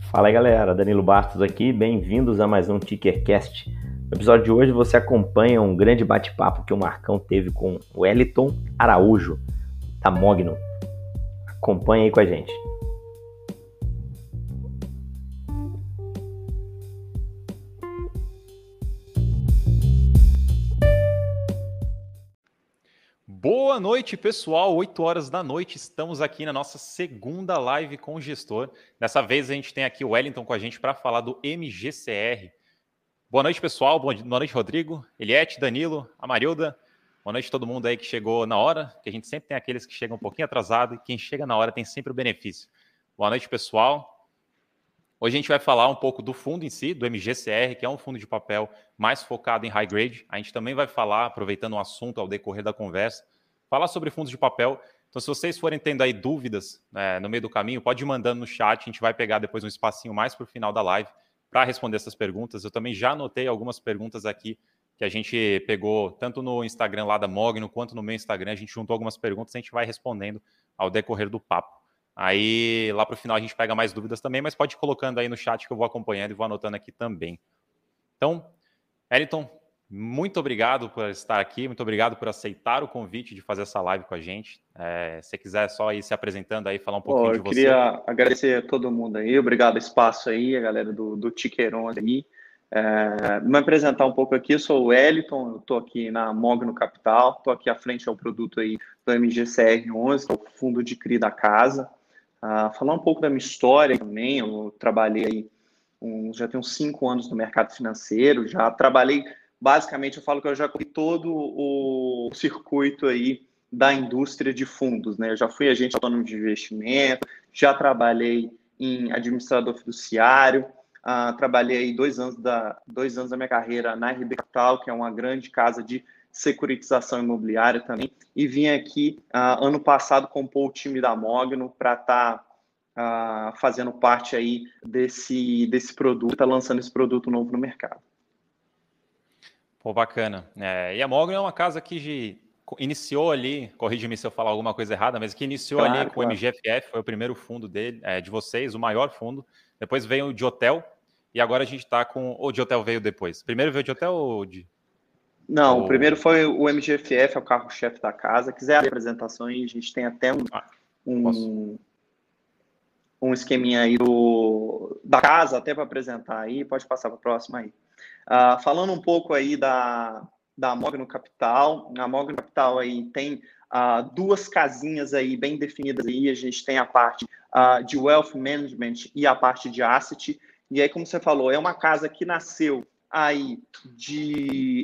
Fala aí, galera, Danilo Bastos aqui, bem-vindos a mais um Tickercast. No episódio de hoje você acompanha um grande bate-papo que o Marcão teve com o Wellington Araújo, da Mogno. Acompanha aí com a gente. Boa noite, pessoal. 8 horas da noite, estamos aqui na nossa segunda live com o gestor. Dessa vez a gente tem aqui o Wellington com a gente para falar do MGCR. Boa noite, pessoal. Boa noite, Rodrigo, Eliette, Danilo, Amarilda. Boa noite a todo mundo aí que chegou na hora, que a gente sempre tem aqueles que chegam um pouquinho atrasado e quem chega na hora tem sempre o benefício. Boa noite, pessoal. Hoje a gente vai falar um pouco do fundo em si, do MGCR, que é um fundo de papel mais focado em high grade. A gente também vai falar, aproveitando o assunto ao decorrer da conversa, falar sobre fundos de papel. Então, se vocês forem tendo aí dúvidas no meio do caminho, pode ir mandando no chat. A gente vai pegar depois um espacinho mais para o final da live para responder essas perguntas. Eu também já anotei algumas perguntas aqui que a gente pegou tanto no Instagram lá da Mogno quanto no meu Instagram. A gente juntou algumas perguntas e a gente vai respondendo ao decorrer do papo. Aí, lá para o final, a gente pega mais dúvidas também, mas pode ir colocando aí no chat que eu vou acompanhando e vou anotando aqui também. Então, Wellington, muito obrigado por estar aqui, muito obrigado por aceitar o convite de fazer essa live com a gente. Se você quiser só ir se apresentando aí, falar um pouquinho de você. Eu queria agradecer a todo mundo aí, obrigado ao espaço aí, a galera do Tiqueiron aí. Me apresentar um pouco aqui, eu sou o Wellington, eu estou aqui na Mogno Capital, estou aqui à frente ao produto aí do MGCR11, que é o fundo de CRI da casa. Falar um pouco da minha história também, eu trabalhei aí, já tenho 5 anos no mercado financeiro, já trabalhei, basicamente eu falo que eu já corri todo o circuito aí da indústria de fundos, né? Eu já fui agente autônomo de investimento, já trabalhei em administrador fiduciário, trabalhei aí 2 anos da minha carreira na RB Capital, que é uma grande casa de securitização imobiliária também, e vim aqui ano passado compor o time da Mogno para estar fazendo parte aí desse produto, tá lançando esse produto novo no mercado. Pô, bacana. E a Mogno é uma casa que iniciou ali, corrige-me se eu falar alguma coisa errada, mas que iniciou ali com o MGFF, foi o primeiro fundo dele, de vocês, o maior fundo. Depois veio o de hotel, e agora a gente está com... Ou de hotel veio depois? Primeiro veio de hotel ou de... Não, o primeiro foi o MGFF, é o carro-chefe da casa. Quiser a apresentação aí, a gente tem até um esqueminha aí da casa, até para apresentar aí, pode passar para a próxima aí. Falando um pouco aí da Mogno Capital, a Mogno Capital aí tem 2 casinhas aí bem definidas aí, a gente tem a parte de Wealth Management e a parte de Asset, e aí, como você falou, é uma casa que nasceu aí de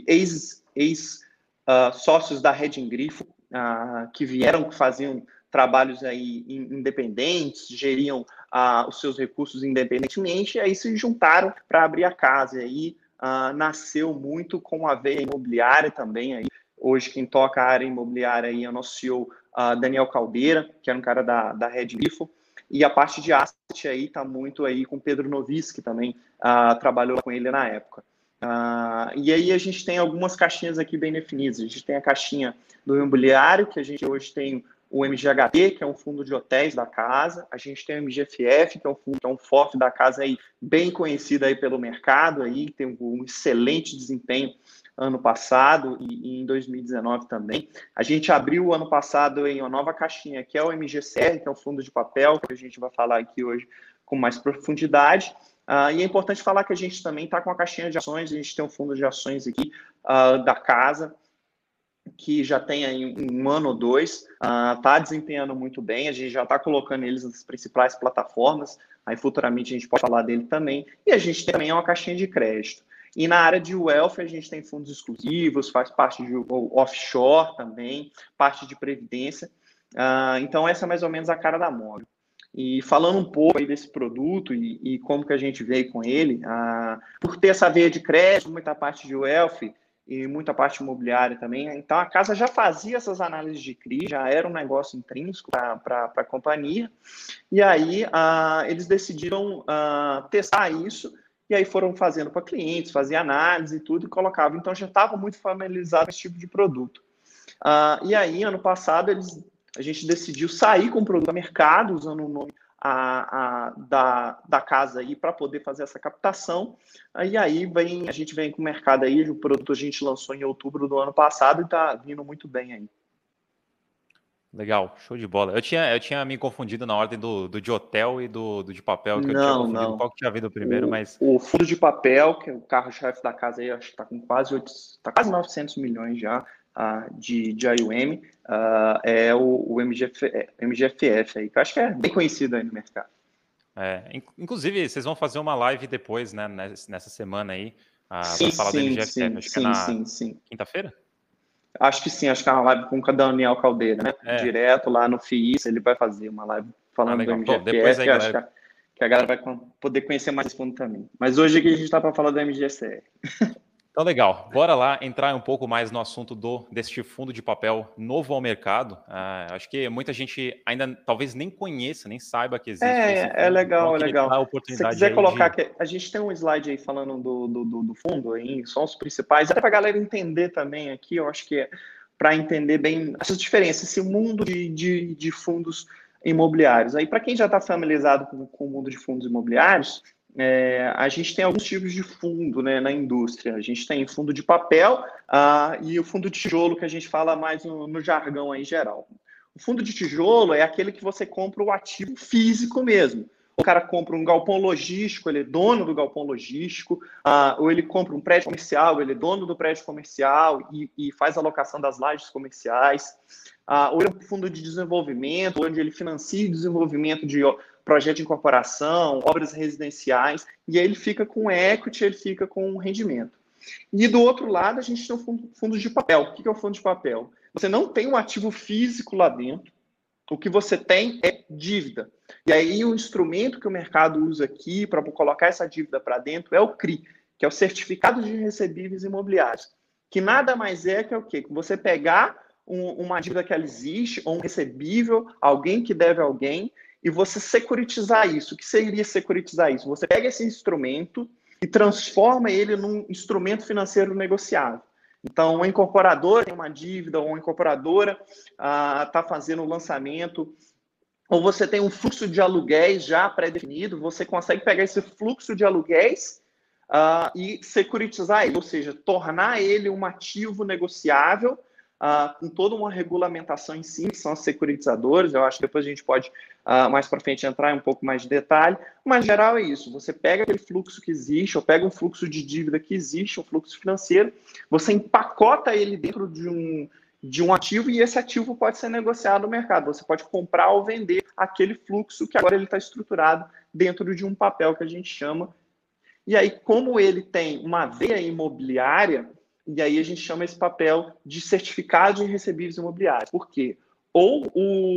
ex-sócios da Reding Grifo, que vieram, que faziam trabalhos aí independentes, geriam os seus recursos independentemente, e aí se juntaram para abrir a casa. E aí nasceu muito com a veia imobiliária também. Aí, hoje quem toca a área imobiliária aí é o nosso CEO, Daniel Caldeira, que era um cara da Reding Grifo. E a parte de asset aí está muito aí com o Pedro Novis, que também trabalhou com ele na época. E aí a gente tem algumas caixinhas aqui bem definidas. A gente tem a caixinha do imobiliário, que a gente hoje tem o MGHT, que é um fundo de hotéis da casa. A gente tem o MGFF, que é um FOF da casa aí, bem conhecido aí pelo mercado, aí, tem um excelente desempenho ano passado e em 2019 também. A gente abriu ano passado em uma nova caixinha, que é o MGCR, que é um fundo de papel, que a gente vai falar aqui hoje com mais profundidade. E é importante falar que a gente também está com a caixinha de ações, a gente tem um fundo de ações aqui da casa, que já tem aí 1 ano ou 2, está desempenhando muito bem, a gente já está colocando eles nas principais plataformas, aí futuramente a gente pode falar dele também, e a gente tem também uma caixinha de crédito. E na área de wealth, a gente tem fundos exclusivos, faz parte de offshore também, parte de previdência. Então, essa é mais ou menos a cara da Mogno. E falando um pouco aí desse produto e como que a gente veio com ele, por ter essa veia de crédito, muita parte de wealth e muita parte imobiliária também, então a casa já fazia essas análises de CRI, já era um negócio intrínseco para a companhia, e aí eles decidiram testar isso, e aí foram fazendo para clientes, faziam análise e tudo, e colocavam. Então, já estava muito familiarizado com esse tipo de produto. E aí, ano passado, a gente decidiu sair com o produto a mercado, usando o nome da casa aí para poder fazer essa captação. E aí a gente vem com o mercado aí, o produto a gente lançou em outubro do ano passado e está vindo muito bem aí. Legal, show de bola. Eu tinha me confundido na ordem do de hotel e do de papel, que eu tinha Não, confundido não. qual que tinha vindo primeiro, mas... O fundo de papel, que é o carro-chefe da casa aí, acho que está com quase 900 milhões já de AUM, é o MGFF aí, que eu acho que é bem conhecido aí no mercado. Inclusive, vocês vão fazer uma live depois, né, nessa semana aí, para falar do Sim, MGFF. Acho que é na quinta-feira? Acho que sim, acho que é uma live com o Daniel Caldeira, né? Direto lá no FIIs, ele vai fazer uma live falando do MGFF. Depois aí, acho que a galera vai poder conhecer mais esse fundo também. Mas hoje aqui a gente está para falar do MGCR. Então, legal. Bora lá entrar um pouco mais no assunto deste fundo de papel novo ao mercado. Acho que muita gente ainda talvez nem conheça, nem saiba que existe esse fundo. Legal, então, legal. Se você quiser colocar aqui, a gente tem um slide aí falando do fundo, aí, são os principais, até para a galera entender também aqui, eu acho que é para entender bem essas diferenças, esse mundo de fundos imobiliários. Aí, para quem já está familiarizado com o mundo de fundos imobiliários, a gente tem alguns tipos de fundo, né, na indústria. A gente tem fundo de papel e o fundo de tijolo, que a gente fala mais no jargão aí geral. O fundo de tijolo é aquele que você compra o ativo físico mesmo. O cara compra um galpão logístico, ele é dono do galpão logístico, ou ele compra um prédio comercial, ele é dono do prédio comercial e faz a locação das lajes comerciais. Ou ele é um fundo de desenvolvimento, onde ele financia o desenvolvimento de projeto de incorporação, obras residenciais, e aí ele fica com equity, ele fica com rendimento. E do outro lado, a gente tem o fundo de papel. O que é o fundo de papel? Você não tem um ativo físico lá dentro, o que você tem é dívida. E aí o instrumento que o mercado usa aqui para colocar essa dívida para dentro é o CRI, que é o Certificado de Recebíveis Imobiliários, que nada mais é que o quê? Que você pegar uma dívida que ela existe, ou um recebível, alguém que deve a alguém, e você securitizar isso. O que seria securitizar isso? Você pega esse instrumento e transforma ele num instrumento financeiro negociável. Então, uma incorporadora tem uma dívida, ou uma incorporadora está fazendo um lançamento, ou você tem um fluxo de aluguéis já pré-definido, você consegue pegar esse fluxo de aluguéis e securitizar ele, ou seja, tornar ele um ativo negociável, com toda uma regulamentação em si, que são os securitizadores. Eu acho que depois a gente pode, mais para frente, entrar em um pouco mais de detalhe, mas, em geral, é isso. Você pega aquele fluxo que existe, ou pega um fluxo de dívida que existe, um fluxo financeiro, você empacota ele dentro de um ativo e esse ativo pode ser negociado no mercado. Você pode comprar ou vender aquele fluxo que agora ele está estruturado dentro de um papel que a gente chama. E aí, como ele tem uma veia imobiliária, e aí a gente chama esse papel de certificado de recebíveis imobiliários. Por quê? Ou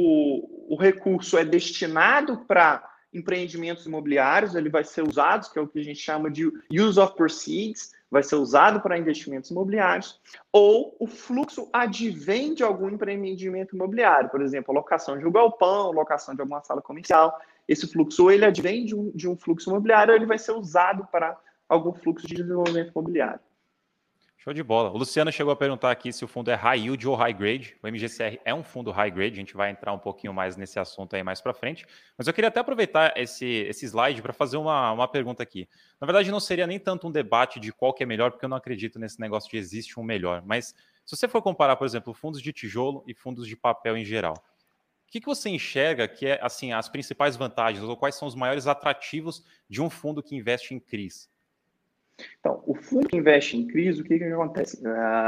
o recurso é destinado para empreendimentos imobiliários, ele vai ser usado, que é o que a gente chama de use of proceeds, vai ser usado para investimentos imobiliários, ou o fluxo advém de algum empreendimento imobiliário, por exemplo, locação de um galpão, locação de alguma sala comercial. Esse fluxo, ou ele advém de um fluxo imobiliário, ou ele vai ser usado para algum fluxo de desenvolvimento imobiliário. Show de bola. O Luciano chegou a perguntar aqui se o fundo é high yield ou high grade. O MGCR é um fundo high grade, a gente vai entrar um pouquinho mais nesse assunto aí mais para frente. Mas eu queria até aproveitar esse slide para fazer uma pergunta aqui. Na verdade, não seria nem tanto um debate de qual que é melhor, porque eu não acredito nesse negócio de existe um melhor. Mas se você for comparar, por exemplo, fundos de tijolo e fundos de papel em geral, o que você enxerga que é assim as principais vantagens ou quais são os maiores atrativos de um fundo que investe em CRIs? Então, o fundo que investe em CRIs, o que acontece?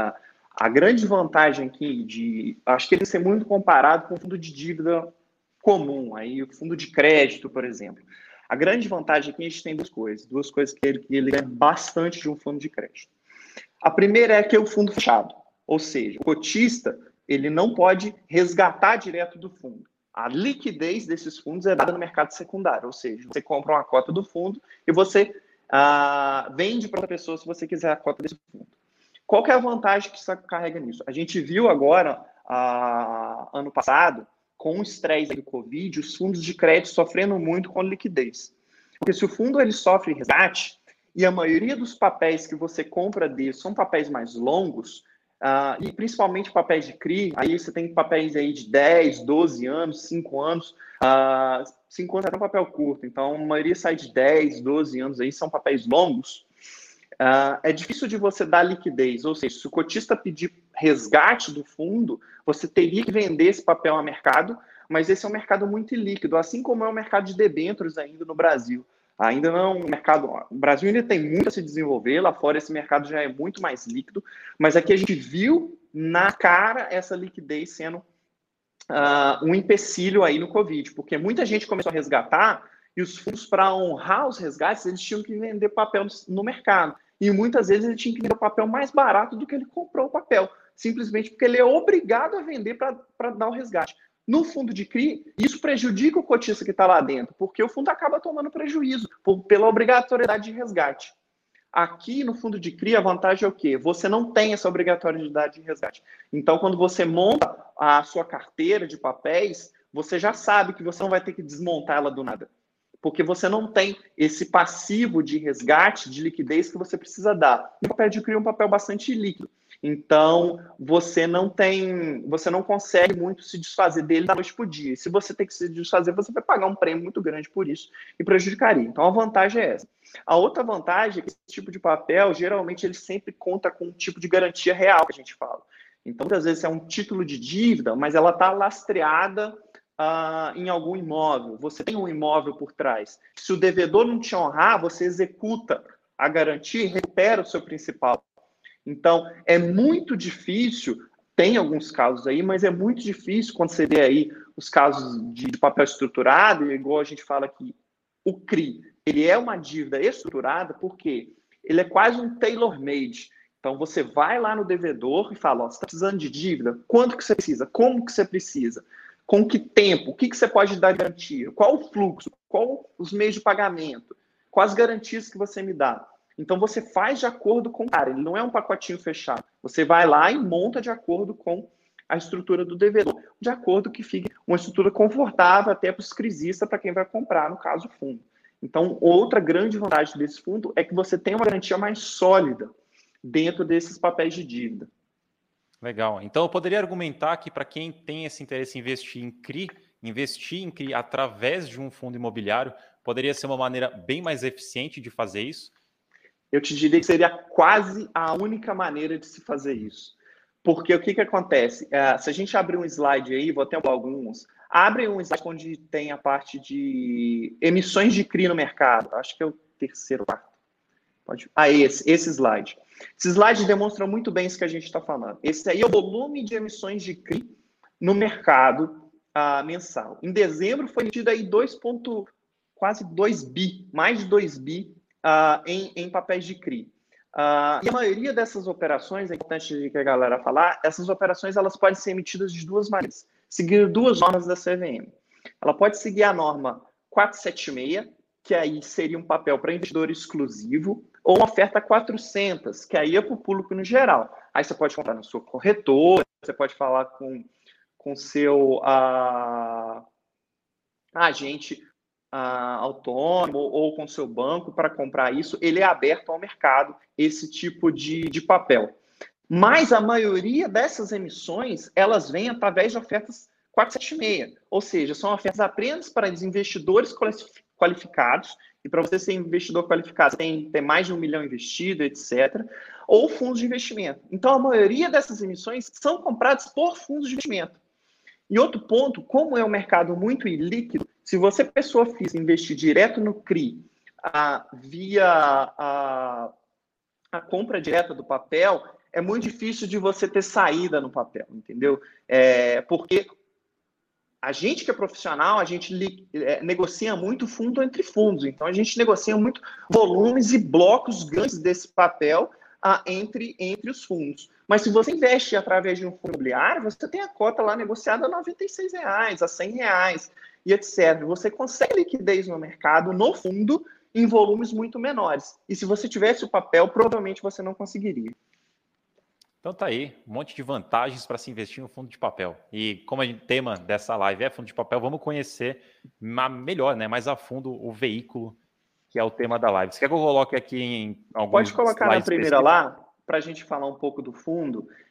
A grande vantagem aqui, acho que ele tem que ser muito comparado com o fundo de dívida comum, aí o fundo de crédito, por exemplo. A grande vantagem aqui, a gente tem duas coisas que ele é bastante de um fundo de crédito. A primeira é que é o fundo fechado, ou seja, o cotista ele não pode resgatar direto do fundo. A liquidez desses fundos é dada no mercado secundário, ou seja, você compra uma cota do fundo e você vende para outra pessoa se você quiser a cota desse fundo. Qual que é a vantagem que isso carrega nisso? A gente viu agora, ano passado, com o estresse do Covid, os fundos de crédito sofrendo muito com liquidez. Porque se o fundo ele sofre resgate, e a maioria dos papéis que você compra são papéis mais longos, e principalmente papéis de CRI, aí você tem papéis aí de 10, 12 anos, 5 anos, 5 anos é um papel curto, então a maioria sai de 10, 12 anos, aí são papéis longos. É difícil de você dar liquidez, ou seja, se o cotista pedir resgate do fundo, você teria que vender esse papel a mercado, mas esse é um mercado muito ilíquido, assim como é o mercado de debêntures ainda no Brasil. Ainda não é um mercado... O Brasil ainda tem muito a se desenvolver, lá fora esse mercado já é muito mais líquido, mas aqui a gente viu na cara essa liquidez sendo um empecilho aí no Covid, porque muita gente começou a resgatar e os fundos, para honrar os resgates, eles tinham que vender papel no mercado. E muitas vezes ele tinha que vender o papel mais barato do que ele comprou o papel, simplesmente porque ele é obrigado a vender para dar o resgate. No fundo de CRI, isso prejudica o cotista que está lá dentro, porque o fundo acaba tomando prejuízo pela obrigatoriedade de resgate. Aqui no fundo de CRI, a vantagem é o quê? Você não tem essa obrigatoriedade de resgate. Então, quando você monta a sua carteira de papéis, você já sabe que você não vai ter que desmontar ela do nada. Porque você não tem esse passivo de resgate, de liquidez que você precisa dar. O papel de CRI é um papel bastante líquido. Então, você não consegue muito se desfazer dele da noite para o dia. E se você tem que se desfazer, você vai pagar um prêmio muito grande por isso e prejudicaria. Então, a vantagem é essa. A outra vantagem é que esse tipo de papel, geralmente, ele sempre conta com um tipo de garantia real que a gente fala. Então, muitas vezes é um título de dívida, mas ela está lastreada em algum imóvel. Você tem um imóvel por trás. Se o devedor não te honrar, você executa a garantia e recupera o seu principal. Então, é muito difícil, tem alguns casos aí, mas é muito difícil quando você vê aí os casos de papel estruturado, igual a gente fala aqui, o CRI, ele é uma dívida estruturada porque ele é quase um tailor-made. Então, você vai lá no devedor e fala, você está precisando de dívida? Quanto que você precisa? Como que você precisa? Com que tempo? O que você pode dar de garantia? Qual o fluxo? Qual os meios de pagamento? Quais as garantias que você me dá? Então, você faz de acordo com o cara. Ele não é um pacotinho fechado. Você vai lá e monta de acordo com a estrutura do devedor, de acordo que fique uma estrutura confortável até para os crisistas, para quem vai comprar, no caso, o fundo. Então, outra grande vantagem desse fundo é que você tem uma garantia mais sólida dentro desses papéis de dívida. Legal. Então, eu poderia argumentar que para quem tem esse interesse em investir em CRI através de um fundo imobiliário, poderia ser uma maneira bem mais eficiente de fazer isso? Eu te diria que seria quase a única maneira de se fazer isso. Porque o que acontece? Se a gente abrir um slide aí, vou até alguns, abre um slide onde tem a parte de emissões de CRI no mercado. Acho que é o terceiro, quarto. Esse slide. Esse slide demonstra muito bem isso que a gente está falando. Esse aí é o volume de emissões de CRI no mercado mensal. Em dezembro foi emitido aí quase 2 bi, mais de 2 bi em papéis de CRI. E a maioria dessas operações, é importante que a galera falar, essas operações elas podem ser emitidas de duas maneiras, seguindo duas normas da CVM. Ela pode seguir a norma 476, que aí seria um papel para investidor exclusivo, ou uma oferta 400, que aí é para o público no geral. Aí você pode comprar na sua corretora, você pode falar com seu agente autônomo ou com seu banco para comprar isso. Ele é aberto ao mercado, esse tipo de papel. Mas a maioria dessas emissões, elas vêm através de ofertas 476, ou seja, são ofertas apenas para os investidores qualificados, e para você ser investidor qualificado, tem que ter mais de 1 milhão investido, etc., ou fundos de investimento. Então, a maioria dessas emissões são compradas por fundos de investimento. E outro ponto, como é um mercado muito ilíquido, se você, pessoa física, investir direto no CRI, via a compra direta do papel, é muito difícil de você ter saída no papel, entendeu? Porque a gente que é profissional, a gente negocia muito fundo entre fundos. Então, a gente negocia muito volumes e blocos grandes desse papel entre os fundos. Mas se você investe através de um fundo imobiliário, você tem a cota lá negociada a R$ 96, a R$ 100 e etc. Você consegue liquidez no mercado, no fundo, em volumes muito menores. E se você tivesse o papel, provavelmente você não conseguiria. Então tá aí, um monte de vantagens para se investir no fundo de papel. E como o tema dessa live é fundo de papel, vamos conhecer melhor, né, mais a fundo o veículo, que é o tema da live. Você quer que eu coloque aqui em alguns Pode colocar na primeira lá, para a gente falar um pouco do fundo.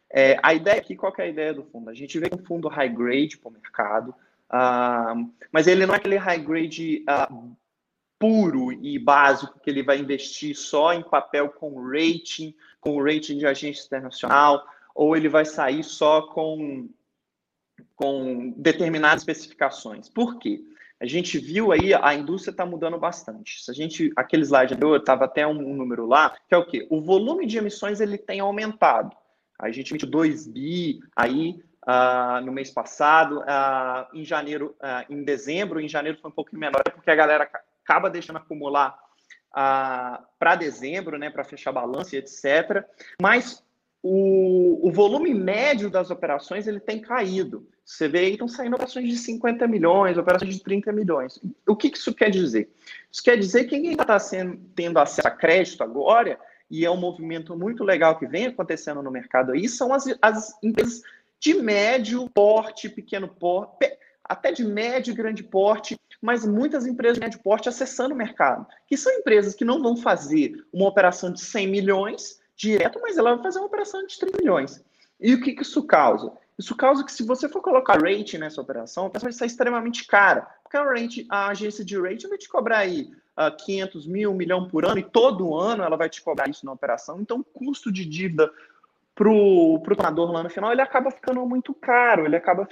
A ideia aqui, qual que é a ideia do fundo? A gente vê um fundo high grade para o mercado, mas ele não é aquele high grade puro e básico que ele vai investir só em papel com rating de agência internacional, ou ele vai sair só com determinadas especificações. Por quê? A gente viu aí, a indústria está mudando bastante. Aquele slide anterior, estava até um número lá, que é o quê? O volume de emissões ele tem aumentado. A gente emitiu 2 bi aí no mês passado, em dezembro foi um pouquinho menor, porque a galera acaba deixando acumular para dezembro, né, para fechar balanço e etc. Mas o volume médio das operações ele tem caído. Você vê aí, estão saindo operações de 50 milhões, operações de 30 milhões. O que isso quer dizer? Isso quer dizer que quem está tendo acesso a crédito agora, e é um movimento muito legal que vem acontecendo no mercado aí, são as empresas de médio porte, pequeno porte, até de médio e grande porte, mas muitas empresas de médio porte acessando o mercado, que são empresas que não vão fazer uma operação de 100 milhões direto, mas ela vai fazer uma operação de 30 milhões. E o que isso causa? Isso causa que se você for colocar rating nessa operação, a operação vai sair extremamente cara, porque a agência de rating vai te cobrar aí 500 mil, 1 milhão por ano, e todo ano ela vai te cobrar isso na operação. Então, o custo de dívida para o tomador lá no final, ele acaba ficando muito caro,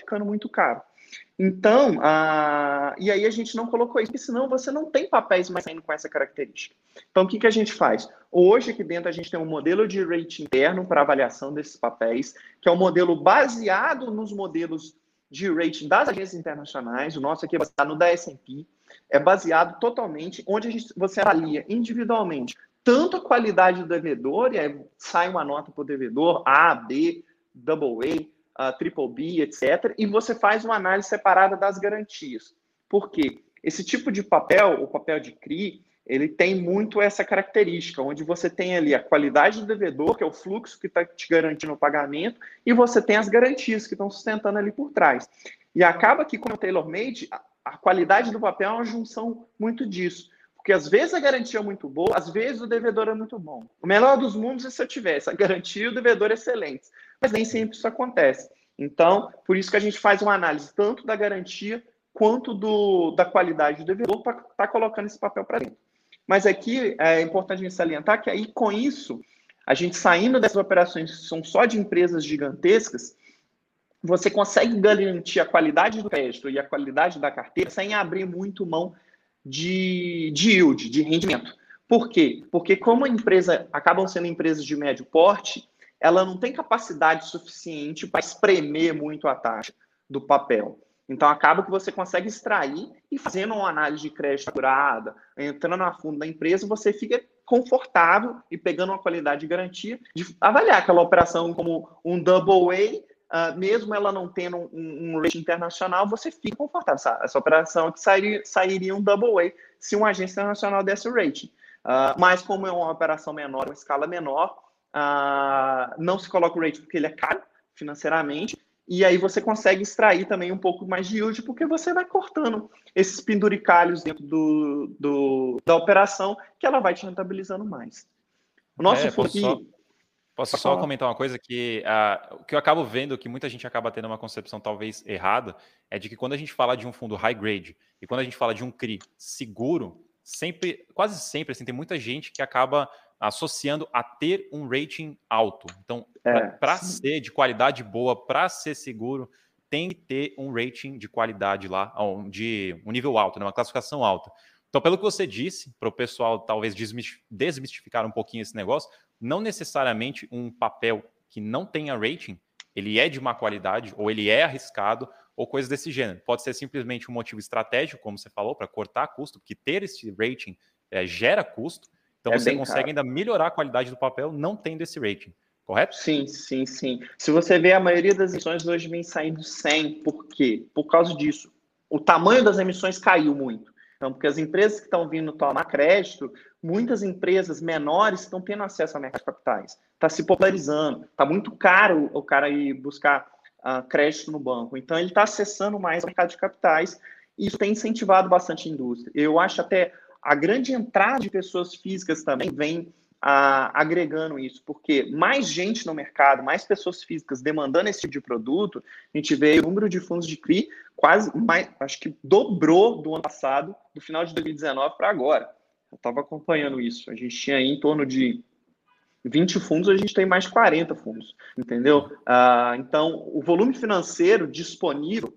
Então, e aí a gente não colocou isso, porque senão você não tem papéis mais saindo com essa característica. Então, o que a gente faz? Hoje, aqui dentro, a gente tem um modelo de rating interno para avaliação desses papéis, que é um modelo baseado nos modelos de rating das agências internacionais. O nosso aqui é baseado no da S&P. É baseado totalmente, onde você avalia individualmente tanto a qualidade do devedor, e aí sai uma nota para o devedor, A, B, AA, triple B, etc. E você faz uma análise separada das garantias. Por quê? Esse tipo de papel, o papel de CRI, ele tem muito essa característica, onde você tem ali a qualidade do devedor, que é o fluxo que está te garantindo o pagamento, e você tem as garantias que estão sustentando ali por trás. E acaba que, com o tailor-made, a qualidade do papel é uma junção muito disso. Porque às vezes a garantia é muito boa, às vezes o devedor é muito bom. O melhor dos mundos é se eu tivesse a garantia e o devedor excelentes. Mas nem sempre isso acontece. Então, por isso que a gente faz uma análise tanto da garantia quanto da qualidade do devedor para estar colocando esse papel para dentro. Mas aqui é importante a gente salientar que aí, com isso, a gente saindo dessas operações que são só de empresas gigantescas, você consegue garantir a qualidade do crédito e a qualidade da carteira sem abrir muito mão de yield, de rendimento. Por quê? Porque como a empresa acabam sendo empresas de médio porte, ela não tem capacidade suficiente para espremer muito a taxa do papel. Então, acaba que você consegue extrair e fazendo uma análise de crédito apurada, entrando a fundo da empresa, você fica confortável e pegando uma qualidade de garantia de avaliar aquela operação como um double A, mesmo ela não tendo um rating internacional, você fica confortável. Essa operação que sairia um double A se uma agência internacional desse o rating. Mas como é uma operação menor, uma escala menor, não se coloca o rating porque ele é caro financeiramente, e aí você consegue extrair também um pouco mais de yield, porque você vai cortando esses penduricalhos dentro da operação, que ela vai te rentabilizando mais. O nosso fundo Posso só comentar uma coisa que o que eu acabo vendo, que muita gente acaba tendo uma concepção talvez errada, é de que quando a gente fala de um fundo high grade e quando a gente fala de um CRI seguro, quase sempre, assim, tem muita gente que acaba associando a ter um rating alto. Então, para ser de qualidade boa, para ser seguro, tem que ter um rating de qualidade lá, de um nível alto, né, uma classificação alta. Então, pelo que você disse, para o pessoal talvez desmistificar um pouquinho esse negócio, não necessariamente um papel que não tenha rating, ele é de má qualidade, ou ele é arriscado, ou coisas desse gênero. Pode ser simplesmente um motivo estratégico, como você falou, para cortar custo, porque ter esse rating gera custo, então você consegue ainda melhorar a qualidade do papel não tendo esse rating, correto? Sim, sim, sim. Se você vê, a maioria das emissões hoje vem saindo 100, por quê? Por causa disso. O tamanho das emissões caiu muito. Então, porque as empresas que estão vindo tomar crédito, muitas empresas menores estão tendo acesso ao mercado de capitais. Está se popularizando. Está muito caro o cara ir buscar crédito no banco. Então, ele está acessando mais o mercado de capitais e isso tem incentivado bastante a indústria. Eu acho até a grande entrada de pessoas físicas também vem agregando isso, porque mais gente no mercado, mais pessoas físicas demandando esse tipo de produto, a gente vê o número de fundos de CRI quase mais, acho que dobrou do ano passado, do final de 2019 para agora. Eu estava acompanhando isso. A gente tinha aí em torno de 20 fundos, a gente tem mais de 40 fundos, entendeu? Então, o volume financeiro disponível,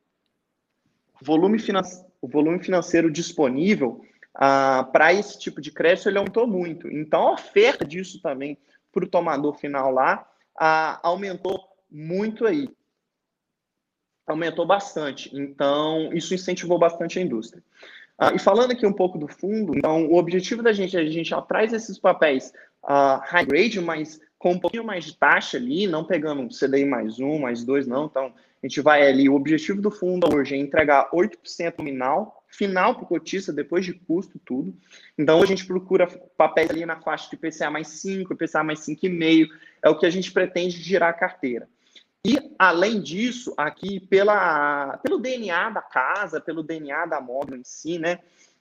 para esse tipo de crédito, ele aumentou muito. Então, a oferta disso também para o tomador final lá aumentou muito aí. Aumentou bastante. Então, isso incentivou bastante a indústria. E falando aqui um pouco do fundo, então, o objetivo da gente é a gente já traz esses papéis high grade, mas com um pouquinho mais de taxa ali, não pegando um CDI mais 1, mais 2, não. Então, a gente vai ali, o objetivo do fundo hoje é entregar 8% nominal, final para o cotista, depois de custo, tudo. Então, a gente procura papéis ali na faixa de IPCA mais 5, IPCA mais 5,5, é o que a gente pretende girar a carteira. E, além disso, aqui, pelo DNA da casa, pelo DNA da Mogno em si, né,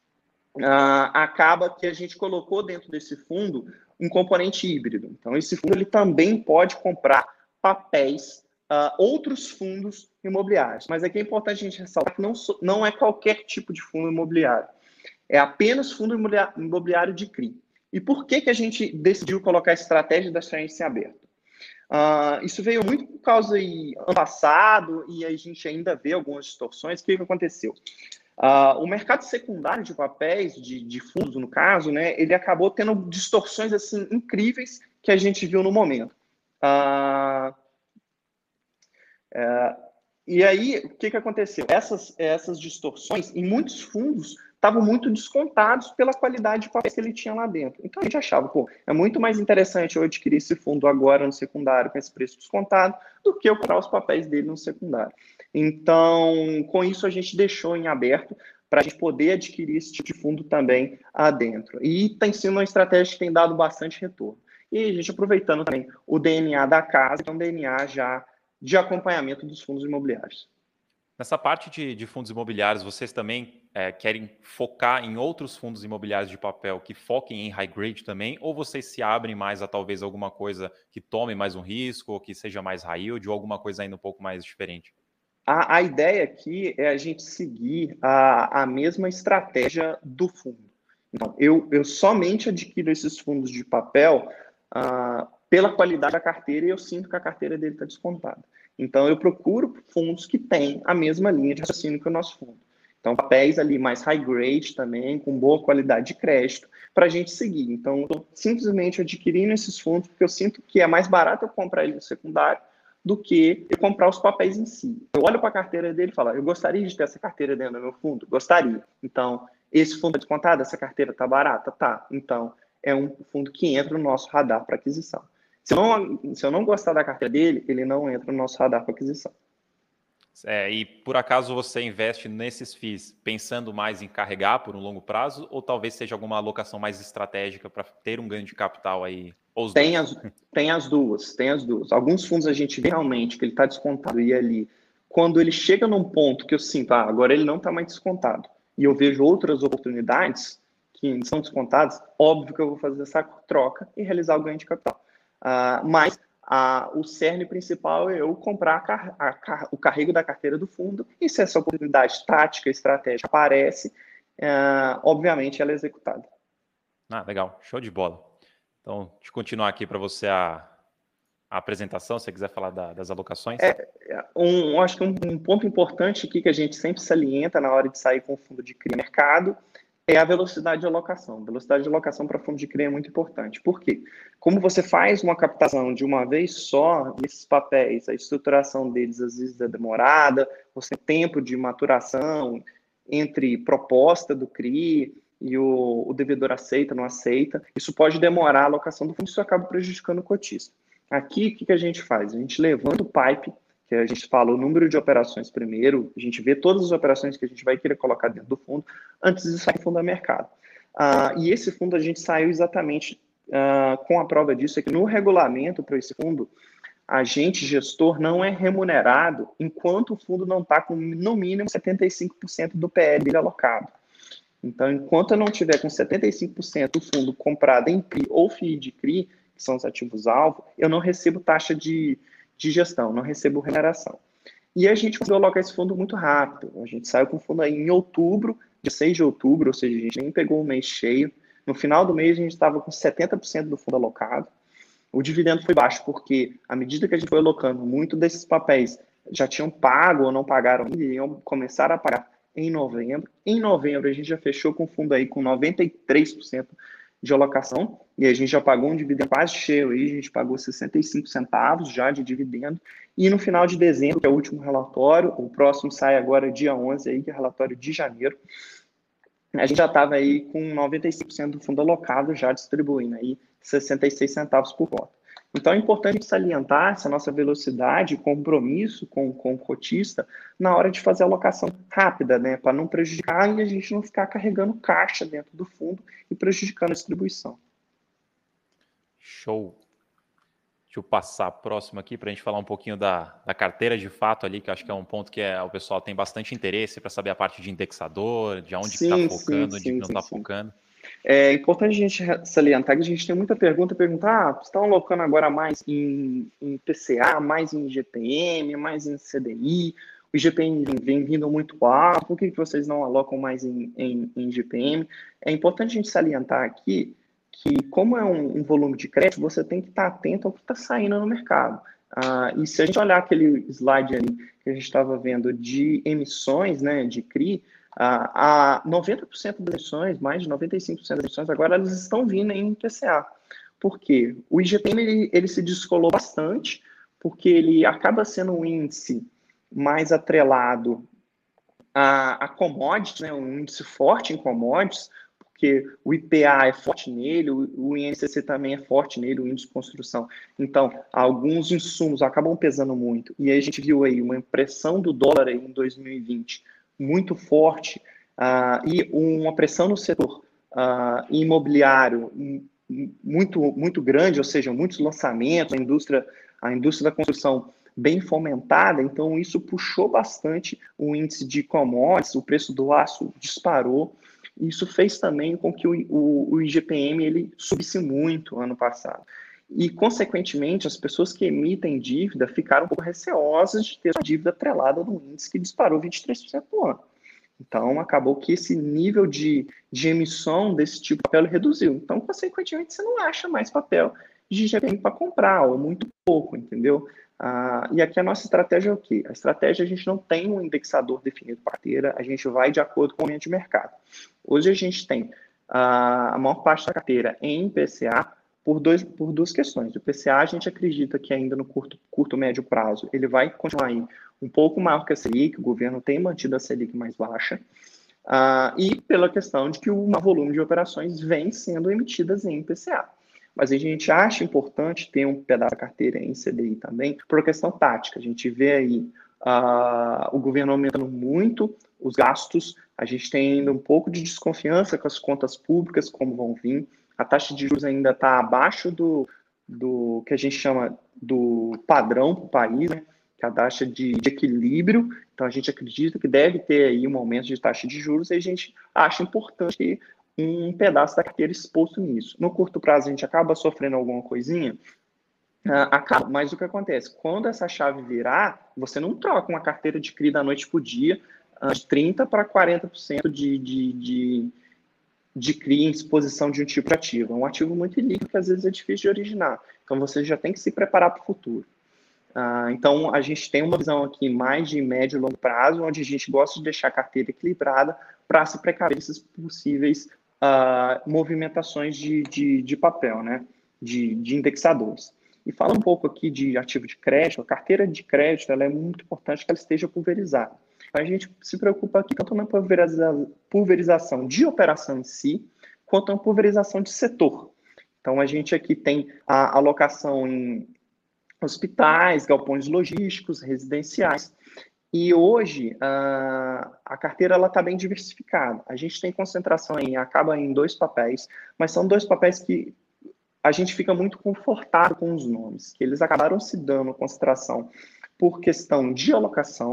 acaba que a gente colocou dentro desse fundo um componente híbrido. Então, esse fundo ele também pode comprar papéis, outros fundos imobiliários. Mas aqui é importante a gente ressaltar que não é qualquer tipo de fundo imobiliário. É apenas fundo imobiliário de CRI. E por que a gente decidiu colocar a estratégia da transferência aberta? Isso veio muito por causa aí, ano passado, e a gente ainda vê algumas distorções. O que aconteceu? O mercado secundário de papéis, de fundos no caso, né, ele acabou tendo distorções assim, incríveis que a gente viu no momento. E aí, o que aconteceu? Essas distorções, em muitos fundos, estavam muito descontados pela qualidade de papéis que ele tinha lá dentro. Então, a gente achava, é muito mais interessante eu adquirir esse fundo agora no secundário com esse preço descontado do que eu comprar os papéis dele no secundário. Então, com isso, a gente deixou em aberto para a gente poder adquirir esse tipo de fundo também adentro. E tem sido uma estratégia que tem dado bastante retorno. E a gente aproveitando também o DNA da casa, que é um DNA já de acompanhamento dos fundos imobiliários. Nessa parte de fundos imobiliários, vocês também querem focar em outros fundos imobiliários de papel que foquem em high grade também? Ou vocês se abrem mais a talvez alguma coisa que tome mais um risco, ou que seja mais high yield, ou alguma coisa ainda um pouco mais diferente? A ideia aqui é a gente seguir a mesma estratégia do fundo. Então, eu somente adquiro esses fundos de papel pela qualidade da carteira e eu sinto que a carteira dele está descontada. Então, eu procuro fundos que têm a mesma linha de raciocínio que o nosso fundo. Então, papéis ali mais high grade também, com boa qualidade de crédito, para a gente seguir. Então, eu estou simplesmente adquirindo esses fundos porque eu sinto que é mais barato eu comprar ele no secundário do que eu comprar os papéis em si. Eu olho para a carteira dele e falo, eu gostaria de ter essa carteira dentro do meu fundo? Gostaria. Então, esse fundo é descontado? Essa carteira está barata? Tá. Então, é um fundo que entra no nosso radar para aquisição. Se eu não gostar da carteira dele, ele não entra no nosso radar para aquisição. E por acaso você investe nesses FIIs pensando mais em carregar por um longo prazo, ou talvez seja alguma alocação mais estratégica para ter um ganho de capital aí? Tem as duas. Alguns fundos a gente vê realmente que ele está descontado e ali, quando ele chega num ponto que eu sinto, agora ele não está mais descontado, e eu vejo outras oportunidades que são descontadas, óbvio que eu vou fazer essa troca e realizar o ganho de capital. Mas o cerne principal é eu comprar o carrego da carteira do fundo, e se essa oportunidade tática, estratégica aparece, obviamente ela é executada. Legal, show de bola. Então, deixa eu continuar aqui para você a apresentação, se você quiser falar das alocações. Acho que um ponto importante aqui que a gente sempre salienta na hora de sair com o fundo de CRI mercado é a velocidade de alocação. Velocidade de alocação para fundo de CRI é muito importante. Por quê? Como você faz uma captação de uma vez só, esses papéis, a estruturação deles às vezes é demorada, você tem tempo de maturação entre proposta do CRI e o devedor aceita, não aceita. Isso pode demorar a alocação do fundo, isso acaba prejudicando o cotista. Aqui, o que a gente faz? A gente levanta o pipe, que a gente fala o número de operações primeiro, a gente vê todas as operações que a gente vai querer colocar dentro do fundo, antes de sair do fundo a mercado. E esse fundo a gente saiu exatamente com a prova disso, é que no regulamento para esse fundo, agente gestor não é remunerado enquanto o fundo não está com, no mínimo, 75% do PL dele alocado. Então, enquanto eu não tiver com 75% do fundo comprado em CRI ou FII de CRI, que são os ativos-alvo, eu não recebo taxa de gestão, não recebo remuneração. E a gente conseguiu alocar esse fundo muito rápido. A gente saiu com o fundo aí em outubro, dia 6 de outubro, ou seja, a gente nem pegou o mês cheio. No final do mês, a gente estava com 70% do fundo alocado. O dividendo foi baixo, porque à medida que a gente foi alocando, muito desses papéis já tinham pago ou não pagaram, e iam começar a pagar em novembro. Em novembro, a gente já fechou com o fundo aí com 93% de alocação, e a gente já pagou um dividendo quase cheio aí, a gente pagou 65 centavos já de dividendo, e no final de dezembro, que é o último relatório, o próximo sai agora dia 11, aí, que é o relatório de janeiro, a gente já estava aí com 95% do fundo alocado, já distribuindo aí 66 centavos por voto. Então é importante salientar essa nossa velocidade e compromisso com o cotista na hora de fazer a alocação rápida, né, para não prejudicar e a gente não ficar carregando caixa dentro do fundo e prejudicando a distribuição. Show. Deixa eu passar a próxima aqui para a gente falar um pouquinho da carteira de fato ali, que eu acho que é um ponto que o pessoal tem bastante interesse para saber a parte de indexador, de onde está focando, onde não está focando. É importante a gente salientar que a gente tem muita pergunta, vocês estão alocando agora mais em PCA, mais em IGPM, mais em CDI, o IGPM vem vindo muito alto, por que vocês não alocam mais em IGPM? É importante a gente salientar aqui que, como é um volume de crédito, você tem que estar atento ao que está saindo no mercado. E se a gente olhar aquele slide ali que a gente estava vendo de emissões, né, de CRI, 90% das emissões, mais de 95% das emissões, agora elas estão vindo em PCA. Por quê? O IGPM ele se descolou bastante, porque ele acaba sendo um índice mais atrelado a commodities, né, um índice forte em commodities, porque o IPA é forte nele, o INCC também é forte nele, o índice de construção. Então, alguns insumos acabam pesando muito. E aí a gente viu aí uma impressão do dólar aí em 2020 muito forte e uma pressão no setor imobiliário muito grande, ou seja, muitos lançamentos, a indústria da construção bem fomentada, então isso puxou bastante o índice de commodities, o preço do aço disparou. Isso fez também com que o IGPM ele subisse muito ano passado. E, consequentemente, as pessoas que emitem dívida ficaram um pouco receosas de ter uma dívida atrelada no índice que disparou 23% no ano. Então, acabou que esse nível de emissão desse tipo de papel reduziu. Então, consequentemente, você não acha mais papel de IGPM para comprar, ou muito pouco, entendeu? E aqui a nossa estratégia é o quê? A estratégia, a gente não tem um indexador definido para carteira, a gente vai de acordo com o ambiente de mercado. Hoje a gente tem a maior parte da carteira em PCA por duas questões. O PCA, a gente acredita que ainda no curto médio prazo, ele vai continuar aí um pouco maior que a Selic, o governo tem mantido a Selic mais baixa, e pela questão de que o volume de operações vem sendo emitidas em PCA. Mas a gente acha importante ter um pedaço da carteira em CDI também, por questão tática. A gente vê aí o governo aumentando muito os gastos, a gente tem ainda um pouco de desconfiança com as contas públicas, como vão vir. A taxa de juros ainda está abaixo do que a gente chama do padrão para o país, né? Que é a taxa de equilíbrio. Então, a gente acredita que deve ter aí um aumento de taxa de juros e a gente acha importante ter um pedaço da carteira exposto nisso. No curto prazo, a gente acaba sofrendo alguma coisinha, acaba, mas o que acontece? Quando essa chave virar, você não troca uma carteira de CRI da noite para o dia, de 30% para 40% de CRI em exposição de um tipo de ativo. É um ativo muito líquido que às vezes é difícil de originar. Então, você já tem que se preparar para o futuro. Então, a gente tem uma visão aqui mais de médio e longo prazo, onde a gente gosta de deixar a carteira equilibrada para se precaver desses possíveis movimentações de papel, né? de indexadores. E fala um pouco aqui de ativo de crédito. A carteira de crédito ela é muito importante que ela esteja pulverizada. A gente se preocupa aqui tanto na pulverização de operação em si, quanto na pulverização de setor. Então, a gente aqui tem a alocação em hospitais, galpões logísticos, residenciais. E hoje, a carteira está bem diversificada. A gente tem concentração acaba em 2 papéis, mas são 2 papéis que a gente fica muito confortável com os nomes, que eles acabaram se dando concentração por questão de alocação.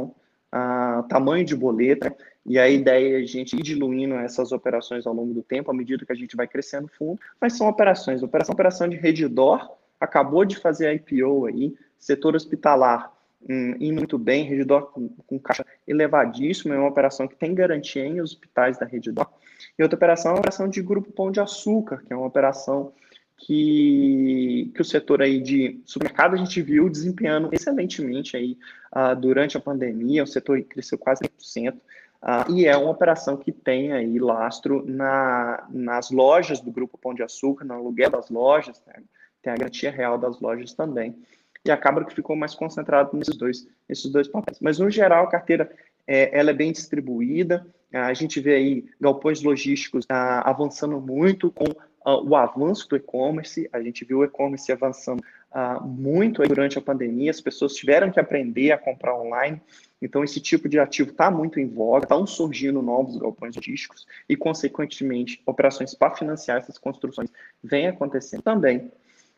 tamanho de boleta, e a ideia é a gente ir diluindo essas operações ao longo do tempo, à medida que a gente vai crescendo o fundo, mas são operações. Operação de Redditor, acabou de fazer a IPO aí, setor hospitalar indo muito bem, Redditor com caixa elevadíssimo, é uma operação que tem garantia em hospitais da Redditor. E outra operação é a operação de Grupo Pão de Açúcar, que é uma operação que o setor aí de supermercado a gente viu desempenhando excelentemente aí durante a pandemia, o setor cresceu quase 100%, e é uma operação que tem aí lastro nas lojas do Grupo Pão de Açúcar, no aluguel das lojas, né? Tem a garantia real das lojas também, e acaba que ficou mais concentrado nesses dois papéis. Mas, no geral, a carteira ela é bem distribuída, a gente vê aí galpões logísticos avançando muito com o avanço do e-commerce, a gente viu o e-commerce avançando muito aí durante a pandemia, as pessoas tiveram que aprender a comprar online, então esse tipo de ativo está muito em voga, estão surgindo novos galpões logísticos e, consequentemente, operações para financiar essas construções vêm acontecendo também.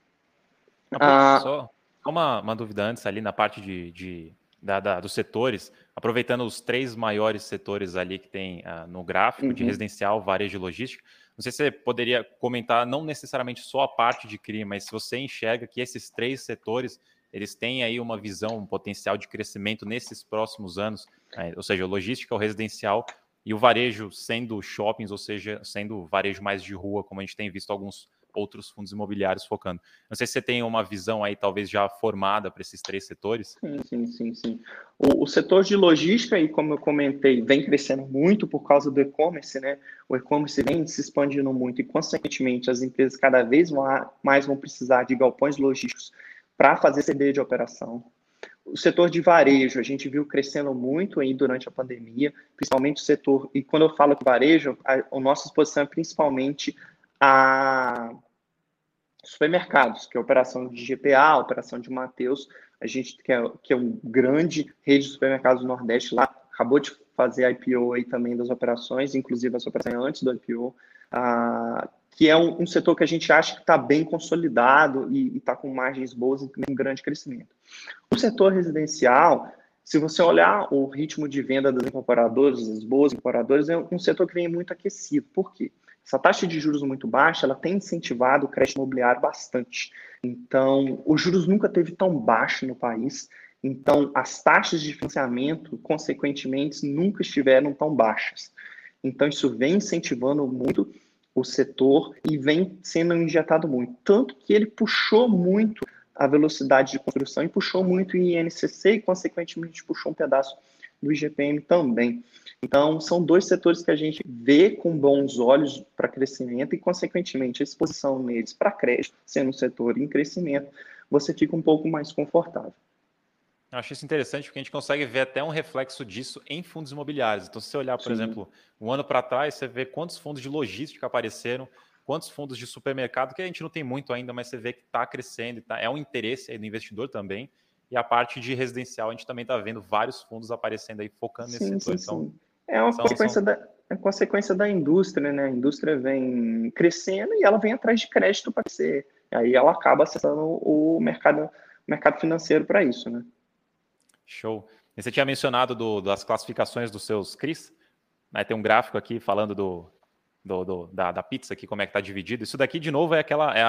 Só uma dúvida antes ali na parte dos setores, aproveitando os 3 maiores setores ali que tem no gráfico, de residencial, varejo e logística, não sei se você poderia comentar, não necessariamente só a parte de CRI, mas se você enxerga que esses 3 setores, eles têm aí uma visão, um potencial de crescimento nesses próximos anos, ou seja, logística, o residencial e o varejo sendo shoppings, ou seja, sendo varejo mais de rua, como a gente tem visto alguns outros fundos imobiliários focando. Não sei se você tem uma visão aí talvez já formada para esses 3 setores. Sim. O setor de logística, e como eu comentei, vem crescendo muito por causa do e-commerce, né? O e-commerce vem se expandindo muito e, consequentemente, as empresas cada vez mais vão precisar de galpões logísticos para fazer CD de operação. O setor de varejo, a gente viu crescendo muito aí durante a pandemia, principalmente o setor, e quando eu falo de varejo, a nossa exposição é principalmente a supermercados, que é a operação de GPA, a operação de Mateus, a gente que é um grande rede de supermercados do Nordeste lá, acabou de fazer a IPO aí também das operações, inclusive as operações antes do IPO, que é um setor que a gente acha que está bem consolidado e está com margens boas e um grande crescimento. O setor residencial, se você olhar o ritmo de venda das incorporadoras, das boas incorporadoras, é um setor que vem muito aquecido. Por quê? Essa taxa de juros muito baixa, ela tem incentivado o crédito imobiliário bastante. Então, os juros nunca teve tão baixo no país. Então, as taxas de financiamento, consequentemente, nunca estiveram tão baixas. Então, isso vem incentivando muito o setor e vem sendo injetado muito. Tanto que ele puxou muito a velocidade de construção e puxou muito o INCC e, consequentemente, puxou um pedaço do IGPM também. Então, são 2 setores que a gente vê com bons olhos para crescimento e, consequentemente, a exposição neles para crédito, sendo um setor em crescimento, você fica um pouco mais confortável. Eu acho isso interessante porque a gente consegue ver até um reflexo disso em fundos imobiliários. Então, se você olhar, por exemplo, um ano para trás, você vê quantos fundos de logística apareceram, quantos fundos de supermercado, que a gente não tem muito ainda, mas você vê que está crescendo, é um interesse aí do investidor também. E a parte de residencial, a gente também está vendo vários fundos aparecendo aí, focando nesse setor. Então, é uma consequência da indústria, né? A indústria vem crescendo e ela vem atrás de crédito para crescer. Aí ela acaba acessando o mercado financeiro para isso, né? Show. E você tinha mencionado das classificações dos seus CRIs, né? Tem um gráfico aqui falando da pizza aqui, como é que está dividido. Isso daqui, de novo, é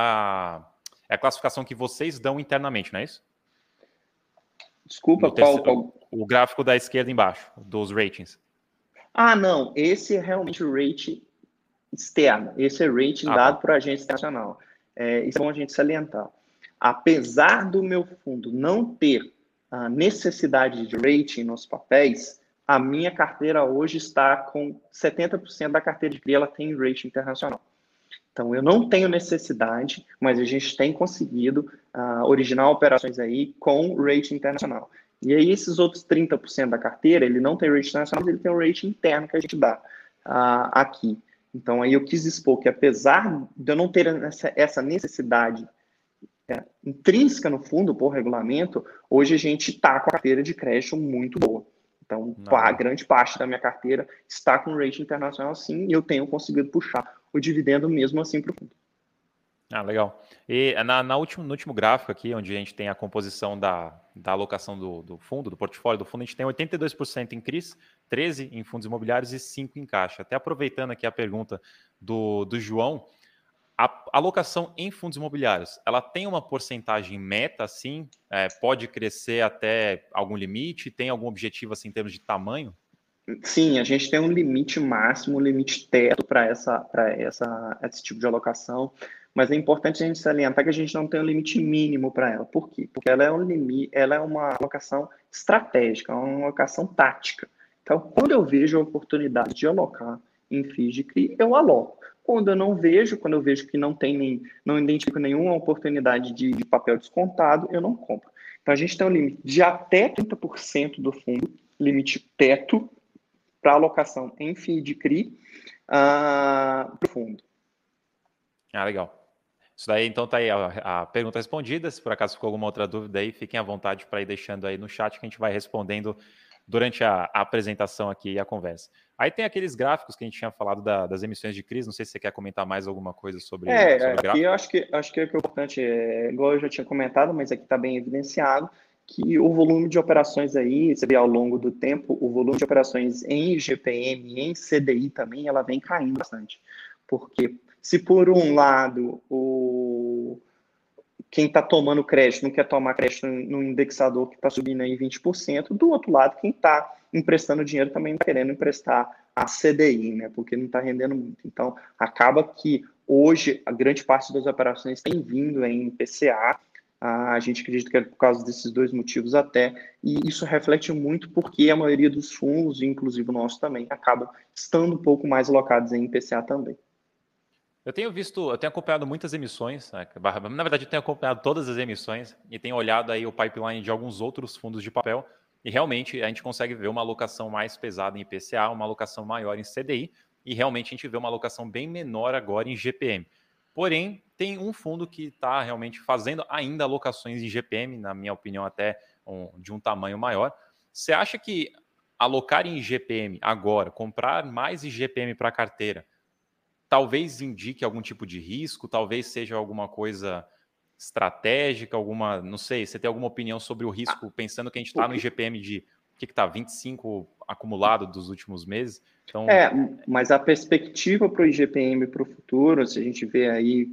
a classificação que vocês dão internamente, não é isso? Desculpa, qual? O gráfico da esquerda embaixo, dos ratings. Não. Esse é realmente o rating externo. Esse é rating dado por agência internacional. Isso é bom a gente salientar. Apesar do meu fundo não ter a necessidade de rating nos papéis, a minha carteira hoje está com 70% da carteira de CRI, ela tem rating internacional. Então, eu não tenho necessidade, mas a gente tem conseguido originar operações aí com rating internacional. E aí, esses outros 30% da carteira, ele não tem rating internacional, mas ele tem um rating interno que a gente dá aqui. Então, aí eu quis expor que, apesar de eu não ter essa necessidade intrínseca no fundo, por regulamento, hoje a gente está com a carteira de crédito muito boa. Então, a grande parte da minha carteira está com rating internacional, sim, e eu tenho conseguido puxar o dividendo mesmo assim para o fundo. Ah, legal. E no último gráfico aqui, onde a gente tem a composição da alocação do fundo, do portfólio do fundo, a gente tem 82% em CRIs, 13% em fundos imobiliários e 5% em caixa. Até aproveitando aqui a pergunta do João, a alocação em fundos imobiliários, ela tem uma porcentagem meta, assim? Pode crescer até algum limite? Tem algum objetivo, assim, em termos de tamanho? Sim, a gente tem um limite máximo, um limite teto para esse tipo de alocação, mas é importante a gente salientar que a gente não tem um limite mínimo para ela. Por quê? Porque ela é ela é uma alocação estratégica, uma alocação tática. Então, quando eu vejo a oportunidade de alocar em FIIs de CRI, eu aloco. Quando eu vejo que não identifico nenhuma oportunidade de papel descontado, eu não compro. Então, a gente tem um limite de até 30% do fundo, limite teto, para alocação em FII de CRI para o fundo. Ah, legal. Isso daí, então, tá aí a pergunta respondida. Se por acaso ficou alguma outra dúvida aí, fiquem à vontade para ir deixando aí no chat que a gente vai respondendo durante a apresentação aqui e a conversa. Aí tem aqueles gráficos que a gente tinha falado das emissões de CRIs. Não sei se você quer comentar mais alguma coisa sobre o Aqui gráfico. eu acho que é importante, igual eu já tinha comentado, mas aqui está bem evidenciado, que o volume de operações aí, você vê ao longo do tempo, o volume de operações em IGPM e em CDI também, ela vem caindo bastante. Porque se por um lado quem está tomando crédito não quer tomar crédito no indexador que está subindo aí 20%, do outro lado, quem está emprestando dinheiro também está querendo emprestar a CDI, né? Porque não está rendendo muito. Então, acaba que hoje a grande parte das operações tem vindo em PCA. A gente acredita que é por causa desses dois motivos até, e isso reflete muito porque a maioria dos fundos, inclusive o nosso também, acaba estando um pouco mais alocados em PCA também. Eu tenho acompanhado muitas emissões, né? Na verdade, eu tenho acompanhado todas as emissões e tenho olhado aí o pipeline de alguns outros fundos de papel e realmente a gente consegue ver uma alocação mais pesada em IPCA, uma alocação maior em CDI e realmente a gente vê uma alocação bem menor agora em GPM. Porém, tem um fundo que está realmente fazendo ainda alocações em GPM, na minha opinião, até de um tamanho maior. Você acha que alocar em GPM agora, comprar mais IGPM para a carteira, talvez indique algum tipo de risco, talvez seja alguma coisa estratégica, não sei, você tem alguma opinião sobre o risco, pensando que a gente está no IGPM de, o que está, 25 acumulado dos últimos meses? Então, mas a perspectiva para o IGPM para o futuro, se a gente vê aí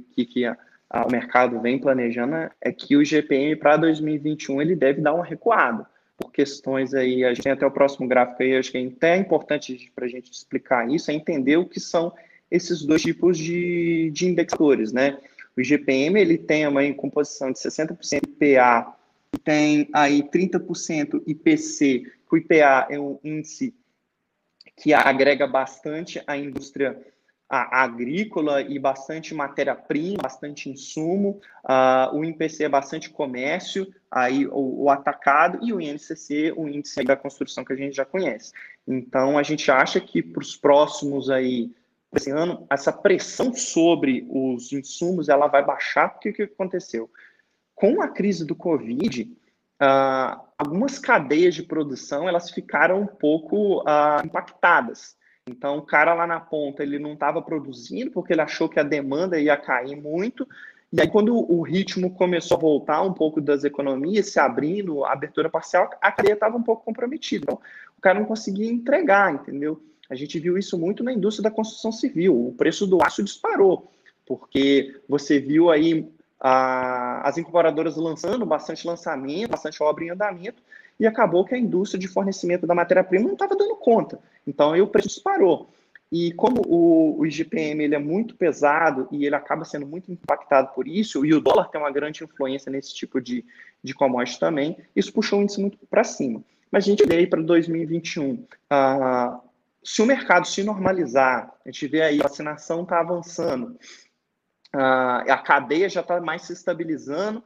o mercado vem planejando, é que o IGPM para 2021 ele deve dar uma recuada, por questões aí, a gente tem até o próximo gráfico aí, acho que é até importante para a gente explicar isso, é entender o que são esses dois tipos de indexadores, né? O IGPM, ele tem uma composição de 60% IPA, tem aí 30% IPC, que o IPA é um índice que agrega bastante a indústria agrícola e bastante matéria-prima, bastante insumo. O INPC é bastante comércio, aí o atacado, e o INCC, o índice da construção que a gente já conhece. Então, a gente acha que para os próximos aí, esse ano, essa pressão sobre os insumos ela vai baixar, porque o que aconteceu? Com a crise do Covid, algumas cadeias de produção elas ficaram um pouco impactadas. Então, o cara lá na ponta ele não estava produzindo porque ele achou que a demanda ia cair muito. E aí, quando o ritmo começou a voltar um pouco das economias, se abrindo, a abertura parcial, a cadeia estava um pouco comprometida. Então, o cara não conseguia entregar, entendeu? A gente viu isso muito na indústria da construção civil. O preço do aço disparou, porque você viu aí as incorporadoras lançando bastante lançamento, bastante obra em andamento, e acabou que a indústria de fornecimento da matéria-prima não estava dando conta. Então, aí o preço disparou. E como o IGPM ele é muito pesado e ele acaba sendo muito impactado por isso, e o dólar tem uma grande influência nesse tipo de commodity também, isso puxou o índice muito para cima. Mas a gente vê aí para 2021, se o mercado se normalizar, a gente vê aí a vacinação está avançando, a cadeia já está mais se estabilizando,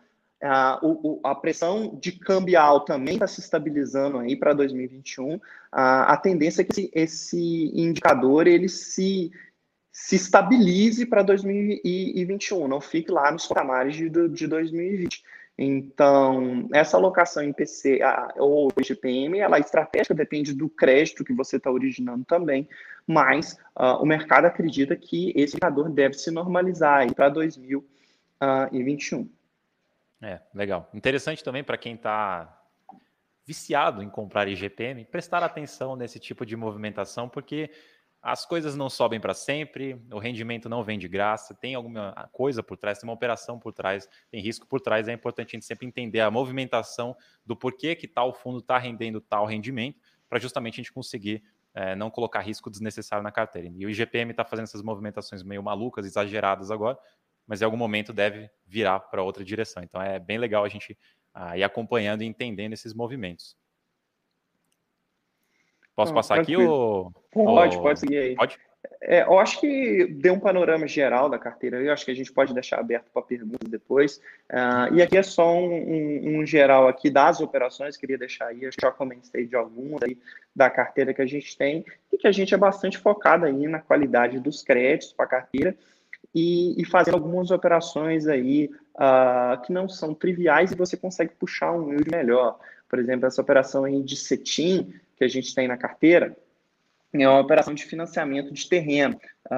a pressão de cambial também está se estabilizando aí para 2021. A tendência é que esse indicador ele se estabilize para 2021, não fique lá nos patamares de 2020. Então, essa alocação em PC ou IGPM, ela é estratégica, depende do crédito que você está originando também, mas o mercado acredita que esse indicador deve se normalizar para 2021. e 21. Legal. Interessante também para quem está viciado em comprar IGPM, prestar atenção nesse tipo de movimentação, porque as coisas não sobem para sempre, o rendimento não vem de graça, tem alguma coisa por trás, tem uma operação por trás, tem risco por trás. É importante a gente sempre entender a movimentação do porquê que tal fundo está rendendo tal rendimento, para justamente a gente conseguir não colocar risco desnecessário na carteira. E o IGPM está fazendo essas movimentações meio malucas, exageradas agora, mas em algum momento deve virar para outra direção. Então é bem legal a gente ir acompanhando e entendendo esses movimentos. Posso passar tranquilo. aqui? Pode seguir aí. Pode? Eu acho que deu um panorama geral da carteira. Eu acho que a gente pode deixar aberto para perguntas depois. E aqui é só um geral aqui das operações. Queria deixar aí, eu já comentei de algumas aí da carteira que a gente tem e que a gente é bastante focado aí na qualidade dos créditos para a carteira e fazendo algumas operações aí que não são triviais e você consegue puxar um yield melhor. Por exemplo, essa operação aí de cetim que a gente tem na carteira, é uma operação de financiamento de terreno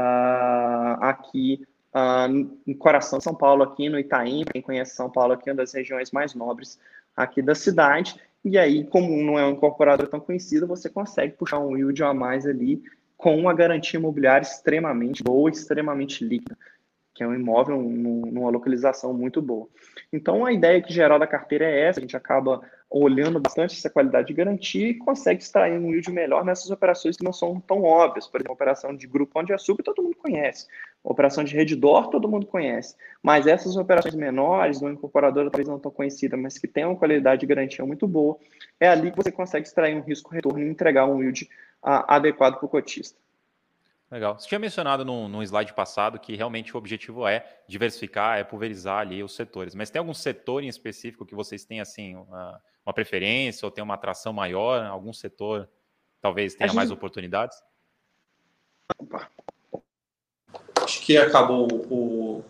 aqui em Coração de São Paulo, aqui no Itaim. Quem conhece São Paulo aqui é uma das regiões mais nobres aqui da cidade. E aí, como não é uma incorporadora tão conhecida, você consegue puxar um yield a mais ali com uma garantia imobiliária extremamente boa, extremamente líquida, que é um imóvel numa localização muito boa. Então, a ideia que geral da carteira é essa, a gente acaba olhando bastante essa qualidade de garantia e consegue extrair um yield melhor nessas operações que não são tão óbvias. Por exemplo, a operação de Grupo Pão de Açúcar, todo mundo conhece. A operação de Redditor, todo mundo conhece. Mas essas operações menores, uma incorporadora talvez não tão conhecida, mas que tem uma qualidade de garantia muito boa, é ali que você consegue extrair um risco-retorno e entregar um yield adequado para o cotista. Legal. Você tinha mencionado num slide passado que realmente o objetivo é diversificar, é pulverizar ali os setores. Mas tem algum setor em específico que vocês têm assim uma preferência ou tem uma atração maior? Algum setor talvez tenha mais oportunidades? Opa. Acho que acabou o...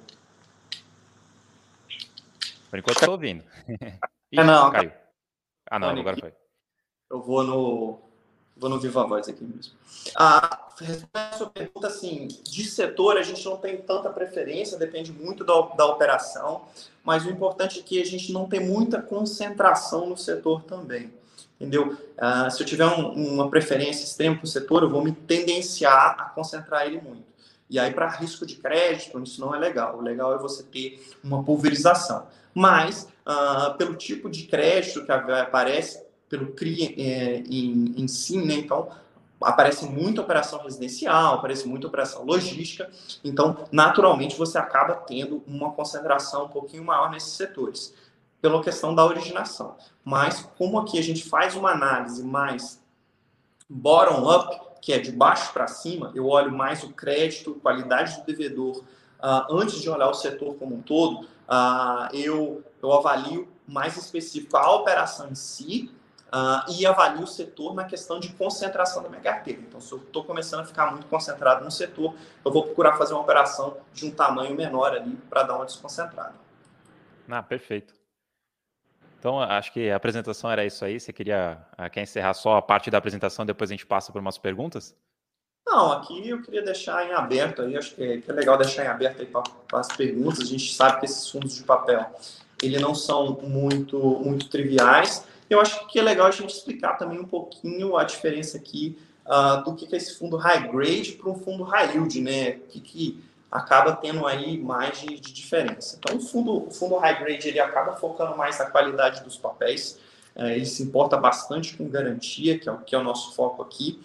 Por enquanto estou ouvindo. não. Caiu. Não, agora foi. Eu vou no Viva Voz aqui mesmo. Respondendo a sua pergunta, assim, de setor a gente não tem tanta preferência, depende muito da operação, mas o importante é que a gente não tem muita concentração no setor também, entendeu? Se eu tiver uma preferência extrema para o setor, eu vou me tendenciar a concentrar ele muito. E aí, para risco de crédito, isso não é legal. O legal é você ter uma pulverização. Mas, pelo tipo de crédito que aparece, pelo CRI em si, né? Então, aparece muita operação residencial, aparece muita operação logística, então, naturalmente, você acaba tendo uma concentração um pouquinho maior nesses setores, pela questão da originação. Mas, como aqui a gente faz uma análise mais bottom-up, que é de baixo para cima, eu olho mais o crédito, qualidade do devedor, antes de olhar o setor como um todo, eu avalio mais específico a operação em si, e avalio o setor na questão de concentração da minha carteira. Então, se eu estou começando a ficar muito concentrado no setor, eu vou procurar fazer uma operação de um tamanho menor ali para dar uma desconcentrada. Perfeito. Então, acho que a apresentação era isso aí. Você quer encerrar só a parte da apresentação, depois a gente passa por umas perguntas? Não, aqui eu queria deixar em aberto aí, acho que é legal deixar em aberto aí para as perguntas. A gente sabe que esses fundos de papel, eles não são muito triviais. Eu acho que é legal a gente explicar também um pouquinho a diferença aqui do que é esse fundo high grade para um fundo high yield, né? Que acaba tendo aí mais de diferença. Então, o fundo high grade ele acaba focando mais na qualidade dos papéis, ele se importa bastante com garantia, que é o nosso foco aqui.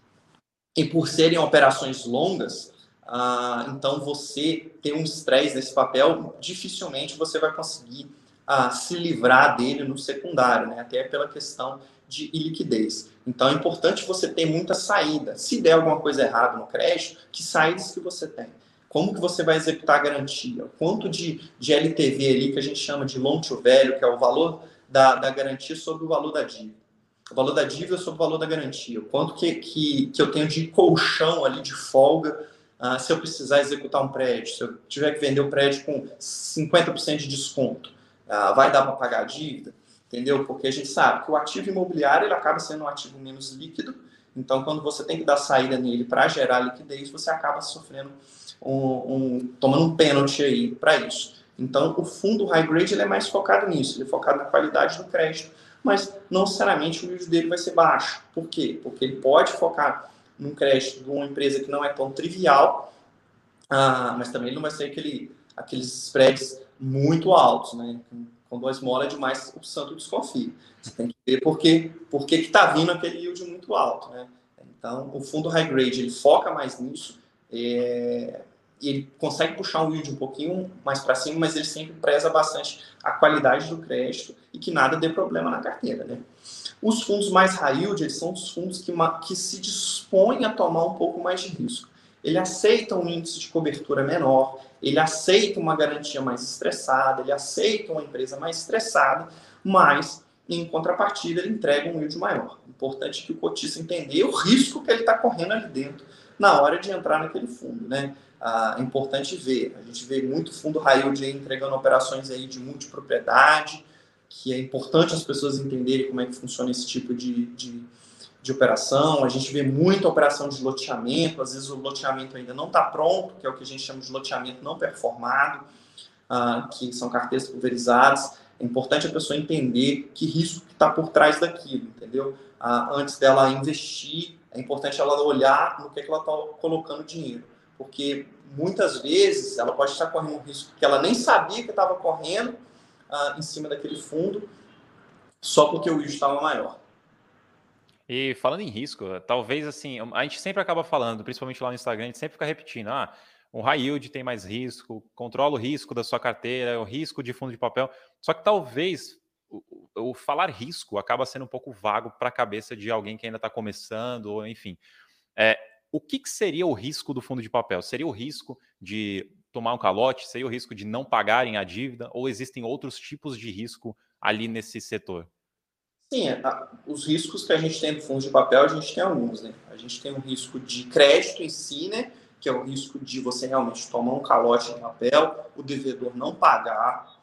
E por serem operações longas, então você ter um estresse nesse papel, dificilmente você vai conseguir se livrar dele no secundário, né? Até pela questão de iliquidez. Então é importante você ter muita saída. Se der alguma coisa errada no crédito, que saídas que você tem? Como que você vai executar a garantia? Quanto de LTV ali, que a gente chama de loan to value, que é o valor da garantia sobre o valor da dívida. O valor da dívida sobre o valor da garantia. Quanto que eu tenho de colchão ali, de folga, se eu precisar executar um prédio, se eu tiver que vender o prédio com 50% de desconto. Vai dar para pagar a dívida, entendeu? Porque a gente sabe que o ativo imobiliário ele acaba sendo um ativo menos líquido, então quando você tem que dar saída nele para gerar liquidez, você acaba sofrendo tomando um pênalti aí para isso. Então, o fundo high grade ele é mais focado nisso, ele é focado na qualidade do crédito, mas não necessariamente o yield dele vai ser baixo. Por quê? Porque ele pode focar num crédito de uma empresa que não é tão trivial, mas também ele não vai ser aqueles spreads muito altos, né? Quando a esmola é demais, o santo desconfia. Você tem que ver por que está vindo aquele yield muito alto, né? Então, o fundo high grade ele foca mais nisso, ele consegue puxar um yield um pouquinho mais para cima, mas ele sempre preza bastante a qualidade do crédito e que nada dê problema na carteira, né? Os fundos mais high yield, eles são os fundos que se dispõem a tomar um pouco mais de risco. Ele aceita um índice de cobertura menor, ele aceita uma garantia mais estressada, ele aceita uma empresa mais estressada, mas, em contrapartida, ele entrega um yield maior. Importante que o cotista entenda o risco que ele está correndo ali dentro na hora de entrar naquele fundo, né? É importante ver. A gente vê muito fundo high yield aí entregando operações aí de multipropriedade, que é importante as pessoas entenderem como é que funciona esse tipo de operação. A gente vê muita operação de loteamento, às vezes o loteamento ainda não está pronto, que é o que a gente chama de loteamento não performado, que são carteiras pulverizadas. É importante a pessoa entender que risco que está por trás daquilo, entendeu? Antes dela investir, é importante ela olhar no que ela está colocando dinheiro, porque muitas vezes ela pode estar correndo um risco que ela nem sabia que estava correndo em cima daquele fundo, só porque o yield estava maior. E falando em risco, talvez assim, a gente sempre acaba falando, principalmente lá no Instagram, a gente sempre fica repetindo, o high yield tem mais risco, controla o risco da sua carteira, o risco de fundo de papel. Só que talvez o falar risco acaba sendo um pouco vago para a cabeça de alguém que ainda está começando, ou enfim. O que seria o risco do fundo de papel? Seria o risco de tomar um calote? Seria o risco de não pagarem a dívida? Ou existem outros tipos de risco ali nesse setor? Sim, os riscos que a gente tem do fundo de papel, a gente tem alguns, né? A gente tem um risco de crédito em si, né? Que é o risco de você realmente tomar um calote no papel, o devedor não pagar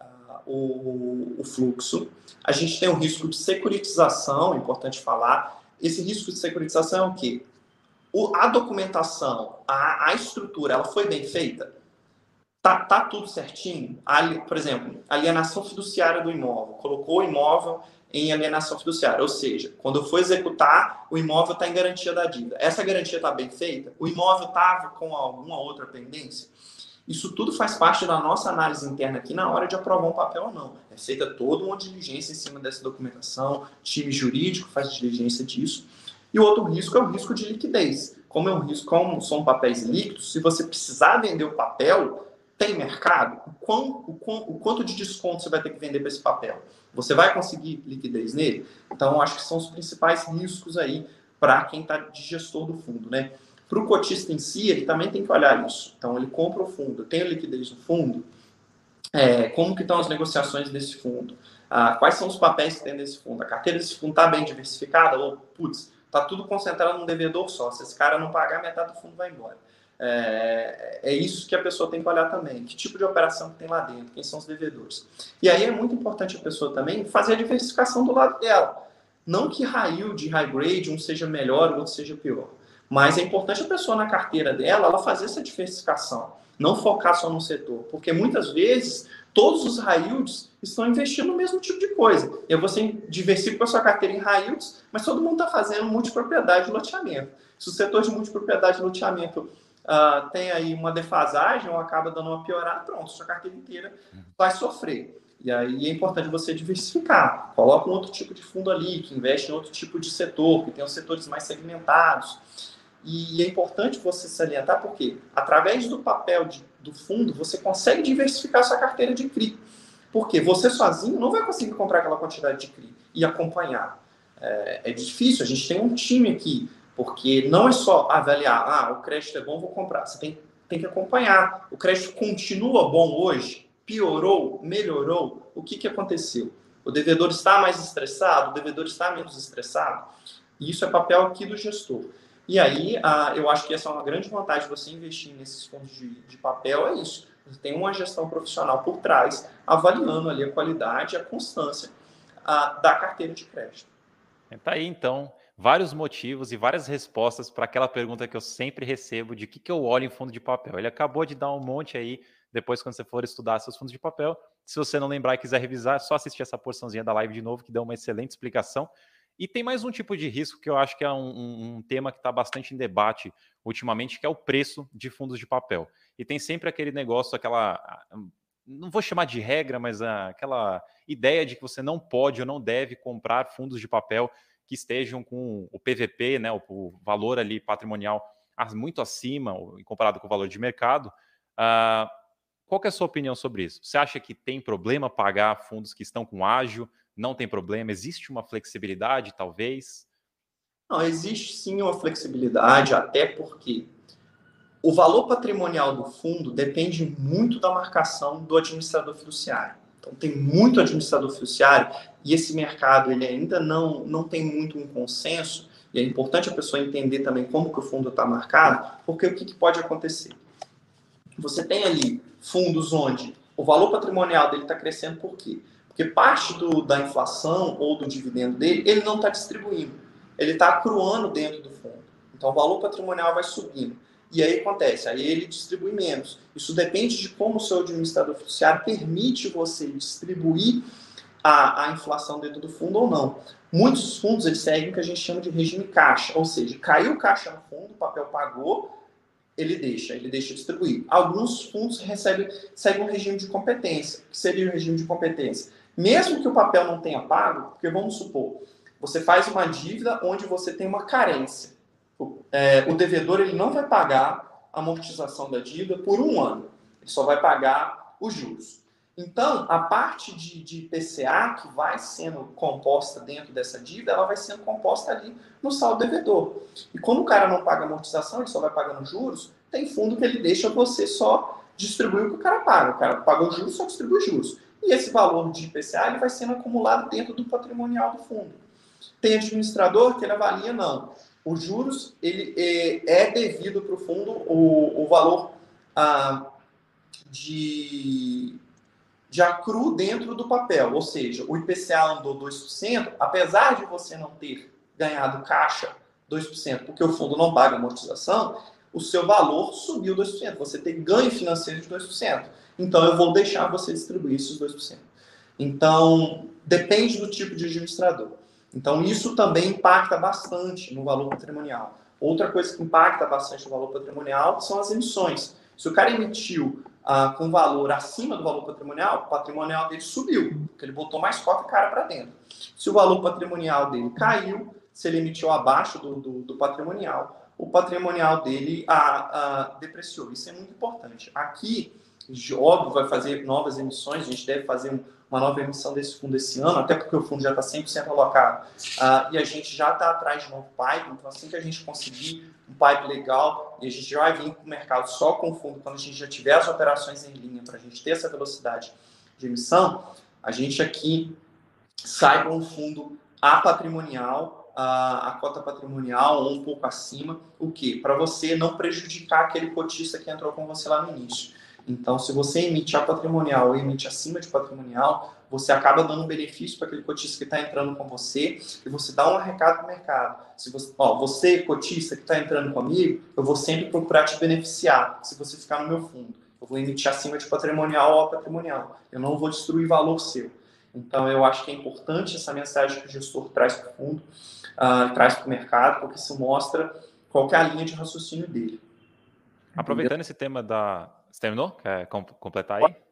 o fluxo. A gente tem um risco de securitização, é importante falar. Esse risco de securitização é o quê? A documentação, a estrutura, ela foi bem feita? Tá tudo certinho? Por exemplo, alienação fiduciária do imóvel. Colocou o imóvel em alienação fiduciária, ou seja, quando eu for executar, o imóvel está em garantia da dívida. Essa garantia está bem feita? O imóvel estava com alguma outra pendência? Isso tudo faz parte da nossa análise interna aqui na hora de aprovar um papel ou não. É feita toda uma diligência em cima dessa documentação, time jurídico faz diligência disso. E o outro risco é o risco de liquidez. Como são papéis líquidos, se você precisar vender o papel, tem mercado? O quanto de desconto você vai ter que vender para esse papel? Você vai conseguir liquidez nele? Então, acho que são os principais riscos aí para quem está de gestor do fundo, né? Para o cotista em si, ele também tem que olhar isso. Então, ele compra o fundo, tem liquidez no fundo, como que estão as negociações desse fundo? Quais são os papéis que tem nesse fundo? A carteira desse fundo está bem diversificada? Ou, está tudo concentrado num devedor só. Se esse cara não pagar, metade do fundo vai embora. É isso que a pessoa tem que olhar também. Que tipo de operação que tem lá dentro? Quem são os devedores? E aí é muito importante a pessoa também fazer a diversificação do lado dela. Não que high yield e high grade um seja melhor, o outro seja pior. Mas é importante a pessoa na carteira dela, ela fazer essa diversificação. Não focar só no setor. Porque muitas vezes todos os high yields estão investindo no mesmo tipo de coisa. E aí você diversifica a sua carteira em high yields, mas todo mundo está fazendo multipropriedade de loteamento. Se o setor de multipropriedade de loteamento tem aí uma defasagem ou acaba dando uma piorada, pronto, sua carteira inteira vai sofrer. E aí é importante você diversificar. Coloca um outro tipo de fundo ali, que investe em outro tipo de setor, que tem os setores mais segmentados. E é importante você salientar porque, através do papel do fundo, você consegue diversificar sua carteira de CRI. Porque você sozinho não vai conseguir comprar aquela quantidade de CRI e acompanhar. É difícil, a gente tem um time aqui, porque não é só avaliar, o crédito é bom, vou comprar. Você tem que acompanhar. O crédito continua bom hoje? Piorou? Melhorou? O que aconteceu? O devedor está mais estressado? O devedor está menos estressado? E isso é papel aqui do gestor. E aí, eu acho que essa é uma grande vantagem de você investir nesses fundos de papel, é isso. Você tem uma gestão profissional por trás, avaliando ali a qualidade e a constância da carteira de crédito. Tá aí, então, vários motivos e várias respostas para aquela pergunta que eu sempre recebo de que eu olho em fundo de papel. Ele acabou de dar um monte aí depois quando você for estudar seus fundos de papel. Se você não lembrar e quiser revisar, é só assistir essa porçãozinha da live de novo, que deu uma excelente explicação. E tem mais um tipo de risco que eu acho que é um tema que está bastante em debate ultimamente, que é o preço de fundos de papel. E tem sempre aquele negócio, não vou chamar de regra, mas aquela ideia de que você não pode ou não deve comprar fundos de papel que estejam com o PVP, né, o valor ali patrimonial muito acima, comparado com o valor de mercado. Qual que é a sua opinião sobre isso? Você acha que tem problema pagar fundos que estão com ágio? Não tem problema? Existe uma flexibilidade, talvez? Não, existe sim uma flexibilidade, até porque o valor patrimonial do fundo depende muito da marcação do administrador fiduciário. Então, tem muito administrador fiduciário e esse mercado ele ainda não tem muito um consenso, e é importante a pessoa entender também como que o fundo está marcado, porque o que pode acontecer? Você tem ali fundos onde o valor patrimonial dele está crescendo, por quê? Porque parte da inflação ou do dividendo dele, ele não está distribuindo. Ele está acruando dentro do fundo. Então, o valor patrimonial vai subindo. E aí acontece, aí ele distribui menos. Isso depende de como o seu administrador fiduciário permite você distribuir a inflação dentro do fundo ou não. Muitos fundos eles seguem o que a gente chama de regime caixa, ou seja, caiu caixa no fundo, o papel pagou, ele deixa distribuir. Alguns fundos seguem um regime de competência. O que seria o regime de competência? Mesmo que o papel não tenha pago, porque vamos supor, você faz uma dívida onde você tem uma carência. O devedor ele não vai pagar a amortização da dívida por 1 ano. Ele só vai pagar os juros. Então, a parte de PCA que vai sendo composta dentro dessa dívida, ela vai sendo composta ali no saldo devedor. E quando o cara não paga amortização, ele só vai pagando juros, tem fundo que ele deixa você só distribuir o que o cara paga. O cara pagou os juros, só distribui juros. E esse valor de IPCA ele vai sendo acumulado dentro do patrimonial do fundo. Tem administrador que ele avalia, não. Os juros, ele é devido para o fundo o valor de acru dentro do papel. Ou seja, o IPCA andou 2%, apesar de você não ter ganhado caixa 2%, porque o fundo não paga amortização, o seu valor subiu 2%. Você tem ganho financeiro de 2%. Então, eu vou deixar você distribuir esses 2%. Então, depende do tipo de administrador. Então, isso também impacta bastante no valor patrimonial. Outra coisa que impacta bastante no valor patrimonial são as emissões. Se o cara emitiu com valor acima do valor patrimonial, o patrimonial dele subiu, porque ele botou mais cota e cara para dentro. Se o valor patrimonial dele caiu, se ele emitiu abaixo do patrimonial, o patrimonial dele depreciou. Isso é muito importante. Aqui, óbvio, vai fazer novas emissões, a gente deve fazer uma nova emissão desse fundo esse ano, até porque o fundo já está 100% alocado. E a gente já está atrás de novo pipe, então assim que a gente conseguir um pipe legal, e a gente já vai vir para o mercado só com o fundo, quando a gente já tiver as operações em linha, para a gente ter essa velocidade de emissão, a gente aqui sai com um fundo patrimonial, a cota patrimonial ou um pouco acima, o quê? Para você não prejudicar aquele cotista que entrou com você lá no início. Então, se você emite a patrimonial ou emite acima de patrimonial, você acaba dando um benefício para aquele cotista que está entrando com você e você dá um recado para o mercado. Se você, cotista que está entrando comigo, eu vou sempre procurar te beneficiar se você ficar no meu fundo. Eu vou emitir acima de patrimonial ou patrimonial. Eu não vou destruir valor seu. Então, eu acho que é importante essa mensagem que o gestor traz para o fundo, traz para o mercado, porque isso mostra qual que é a linha de raciocínio dele. Aproveitando esse tema Você terminou? Quer completar aí?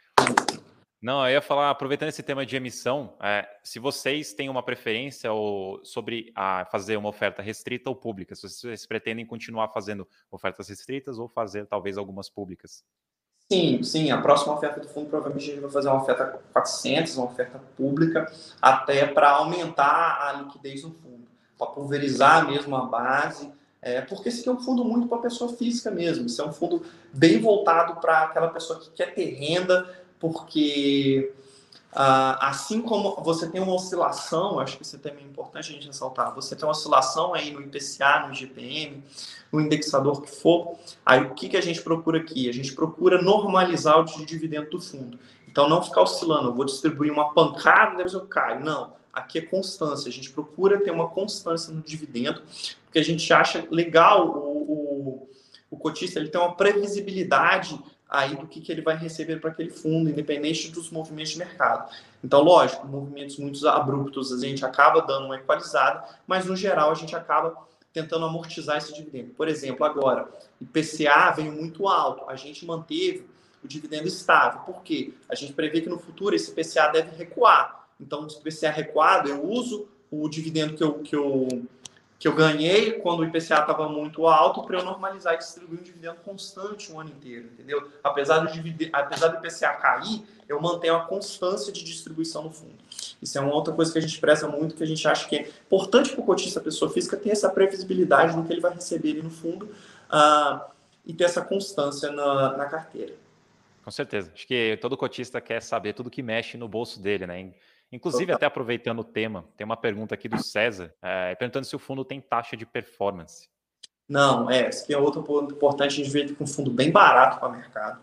Não, eu ia falar, aproveitando esse tema de emissão, se vocês têm uma preferência sobre fazer uma oferta restrita ou pública, se vocês pretendem continuar fazendo ofertas restritas ou fazer talvez algumas públicas. Sim, a próxima oferta do fundo provavelmente a gente vai fazer uma oferta 400, uma oferta pública, até para aumentar a liquidez no fundo, para pulverizar mesmo a base, porque esse aqui é um fundo muito para a pessoa física mesmo, isso é um fundo bem voltado para aquela pessoa que quer ter renda, porque assim como você tem uma oscilação, acho que isso também é importante a gente ressaltar, você tem uma oscilação aí no IPCA, no IGPM, no indexador que for, aí o que a gente procura aqui? A gente procura normalizar o dividendo do fundo. Então não ficar oscilando, eu vou distribuir uma pancada e depois eu caio. Não, aqui é constância, a gente procura ter uma constância no dividendo, porque a gente acha legal o cotista ele tem uma previsibilidade aí do que ele vai receber para aquele fundo, independente dos movimentos de mercado. Então, lógico, movimentos muito abruptos a gente acaba dando uma equalizada, mas no geral a gente acaba tentando amortizar esse dividendo. Por exemplo, agora, o IPCA veio muito alto, a gente manteve o dividendo estável. Por quê? A gente prevê que no futuro esse IPCA deve recuar. Então, se o IPCA recuado, eu uso o dividendo que eu ganhei quando o IPCA estava muito alto para eu normalizar e distribuir um dividendo constante o ano inteiro, entendeu? Apesar do IPCA cair, eu mantenho a constância de distribuição no fundo. Isso é uma outra coisa que a gente preza muito, que a gente acha que é importante para o cotista, pessoa física, ter essa previsibilidade do que ele vai receber ali no fundo e ter essa constância na carteira. Com certeza. Acho que todo cotista quer saber tudo que mexe no bolso dele, né? Inclusive, até aproveitando o tema, tem uma pergunta aqui do César, perguntando se o fundo tem taxa de performance. Não, esse aqui é outro ponto importante, a gente vê com um fundo bem barato para o mercado.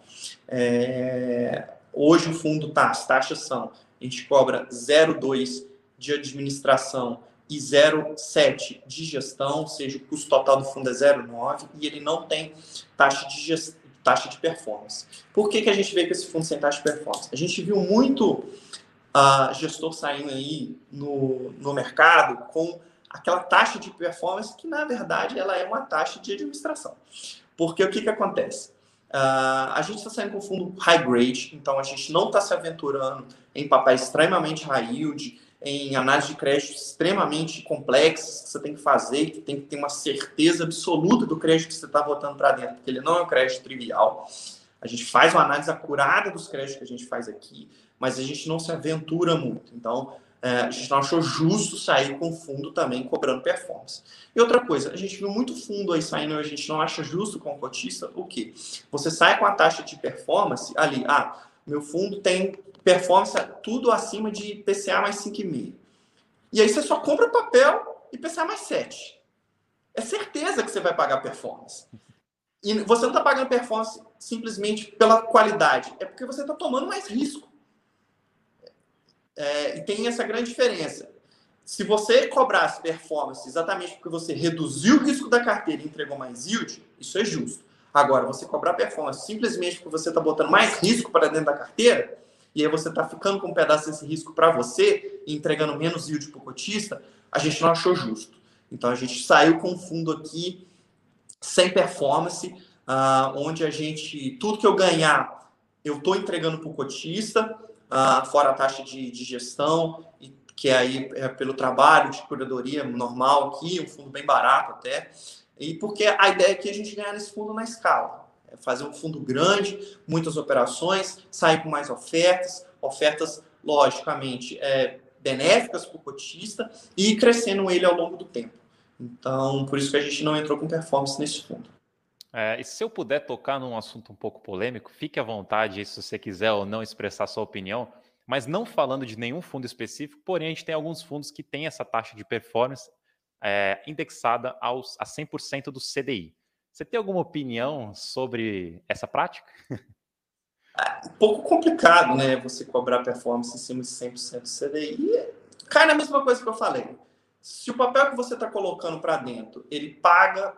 Hoje o fundo as taxas são, a gente cobra 0,2 de administração e 0,7 de gestão, ou seja, o custo total do fundo é 0,9 e ele não tem taxa de performance. Por que a gente vê com esse fundo sem taxa de performance? A gente viu muito gestor saindo aí no mercado com aquela taxa de performance que, na verdade, ela é uma taxa de administração. Porque o que acontece? A gente está saindo com fundo high grade, então a gente não está se aventurando em papéis extremamente high yield, em análise de crédito extremamente complexas que você tem que fazer, que tem que ter uma certeza absoluta do crédito que você está botando para dentro, porque ele não é um crédito trivial. A gente faz uma análise acurada dos créditos que a gente faz aqui, mas a gente não se aventura muito. Então, a gente não achou justo sair com fundo também cobrando performance. E outra coisa, a gente viu muito fundo aí saindo, a gente não acha justo com o cotista, o quê? Você sai com a taxa de performance ali, meu fundo tem performance tudo acima de IPCA mais 5,5. E aí você só compra papel IPCA mais 7. É certeza que você vai pagar performance. E você não está pagando performance simplesmente pela qualidade, é porque você está tomando mais risco. E tem essa grande diferença. Se você cobrasse performance exatamente porque você reduziu o risco da carteira e entregou mais yield, isso é justo. Agora, você cobrar performance simplesmente porque você está botando mais risco para dentro da carteira, e aí você está ficando com um pedaço desse risco para você e entregando menos yield para o cotista, a gente não achou justo. Então, a gente saiu com um fundo aqui sem performance, onde tudo que eu ganhar, eu estou entregando para o cotista, fora a taxa de gestão, que aí é pelo trabalho de curadoria normal aqui, um fundo bem barato até, e porque a ideia é que a gente ganhar nesse fundo na escala, é fazer um fundo grande, muitas operações, sair com mais ofertas logicamente benéficas para o cotista e ir crescendo ele ao longo do tempo. Então, por isso que a gente não entrou com performance nesse fundo. E se eu puder tocar num assunto um pouco polêmico, fique à vontade se você quiser ou não expressar sua opinião, mas não falando de nenhum fundo específico, porém a gente tem alguns fundos que têm essa taxa de performance indexada a 100% do CDI. Você tem alguma opinião sobre essa prática? Um pouco complicado, né? Você cobrar performance em cima de 100% do CDI. Cai na mesma coisa que eu falei. Se o papel que você está colocando para dentro, ele paga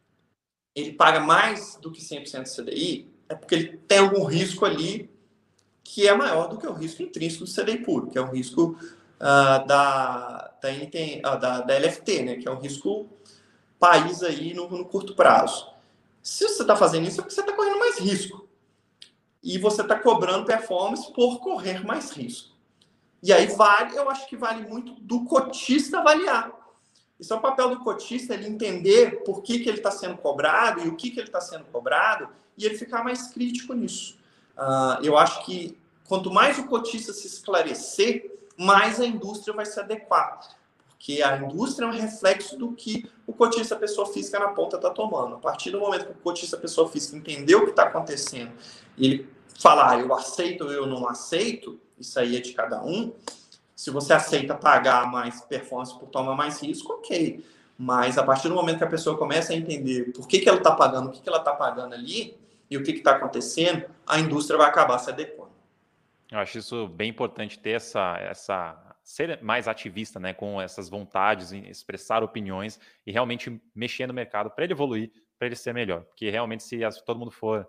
mais do que 100% do CDI, é porque ele tem algum risco ali que é maior do que o risco intrínseco do CDI puro, que é o risco da LFT, né? Que é um risco país aí no curto prazo. Se você está fazendo isso, é porque você está correndo mais risco. E você está cobrando performance por correr mais risco. E aí eu acho que vale muito do cotista avaliar. Isso é o papel do cotista, ele entender por que ele está sendo cobrado e o que ele está sendo cobrado, e ele ficar mais crítico nisso. Eu acho que quanto mais o cotista se esclarecer, mais a indústria vai se adequar. Porque a indústria é um reflexo do que o cotista pessoa física na ponta está tomando. A partir do momento que o cotista pessoa física entendeu o que está acontecendo e ele falar, eu aceito ou eu não aceito, isso aí é de cada um. Se você aceita pagar mais performance por tomar mais risco, ok. Mas a partir do momento que a pessoa começa a entender por que ela está pagando, o que ela está pagando ali e o que está acontecendo, a indústria vai acabar se adequando. Eu acho isso bem importante, ter ser mais ativista, né, com essas vontades, em expressar opiniões e realmente mexer no mercado para ele evoluir, para ele ser melhor. Porque realmente, se todo mundo for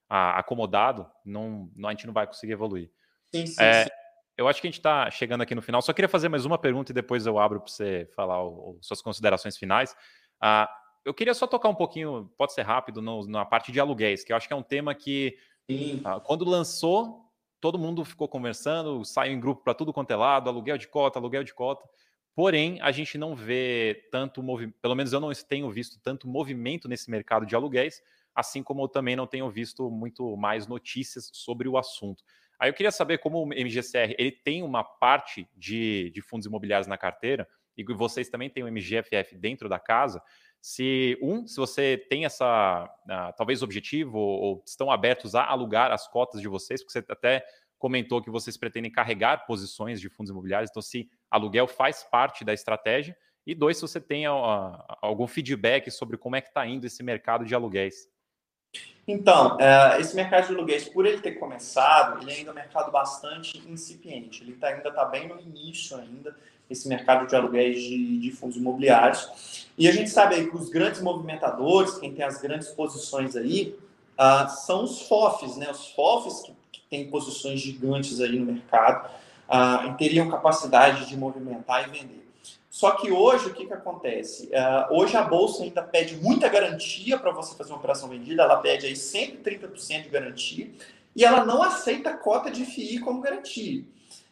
acomodado, a gente não vai conseguir evoluir. Sim. Eu acho que a gente está chegando aqui no final. Só queria fazer mais uma pergunta e depois eu abro para você falar suas considerações finais. Eu queria só tocar um pouquinho, pode ser rápido, na parte de aluguéis, que eu acho que é um tema que, quando lançou, todo mundo ficou conversando, saiu em grupo para tudo quanto é lado, aluguel de cota. Porém, a gente não vê tanto movimento, pelo menos eu não tenho visto tanto movimento nesse mercado de aluguéis, assim como eu também não tenho visto muito mais notícias sobre o assunto. Aí eu queria saber como o MGCR ele tem uma parte de fundos imobiliários na carteira, e vocês também têm o MGFF dentro da casa, se você tem talvez objetivo, ou estão abertos a alugar as cotas de vocês, porque você até comentou que vocês pretendem carregar posições de fundos imobiliários, então se aluguel faz parte da estratégia, e 2, se você tem algum feedback sobre como é que está indo esse mercado de aluguéis. Então, esse mercado de aluguéis, por ele ter começado, ele ainda é um mercado bastante incipiente. Ele ainda está bem no início ainda, esse mercado de aluguéis de fundos imobiliários. E a gente sabe aí que os grandes movimentadores, quem tem as grandes posições aí, são os FOFs, né? Os FOFs que têm posições gigantes aí no mercado e teriam capacidade de movimentar e vender. Só que hoje, o que acontece? Hoje a Bolsa ainda pede muita garantia para você fazer uma operação vendida, ela pede aí 130% de garantia, e ela não aceita cota de FII como garantia.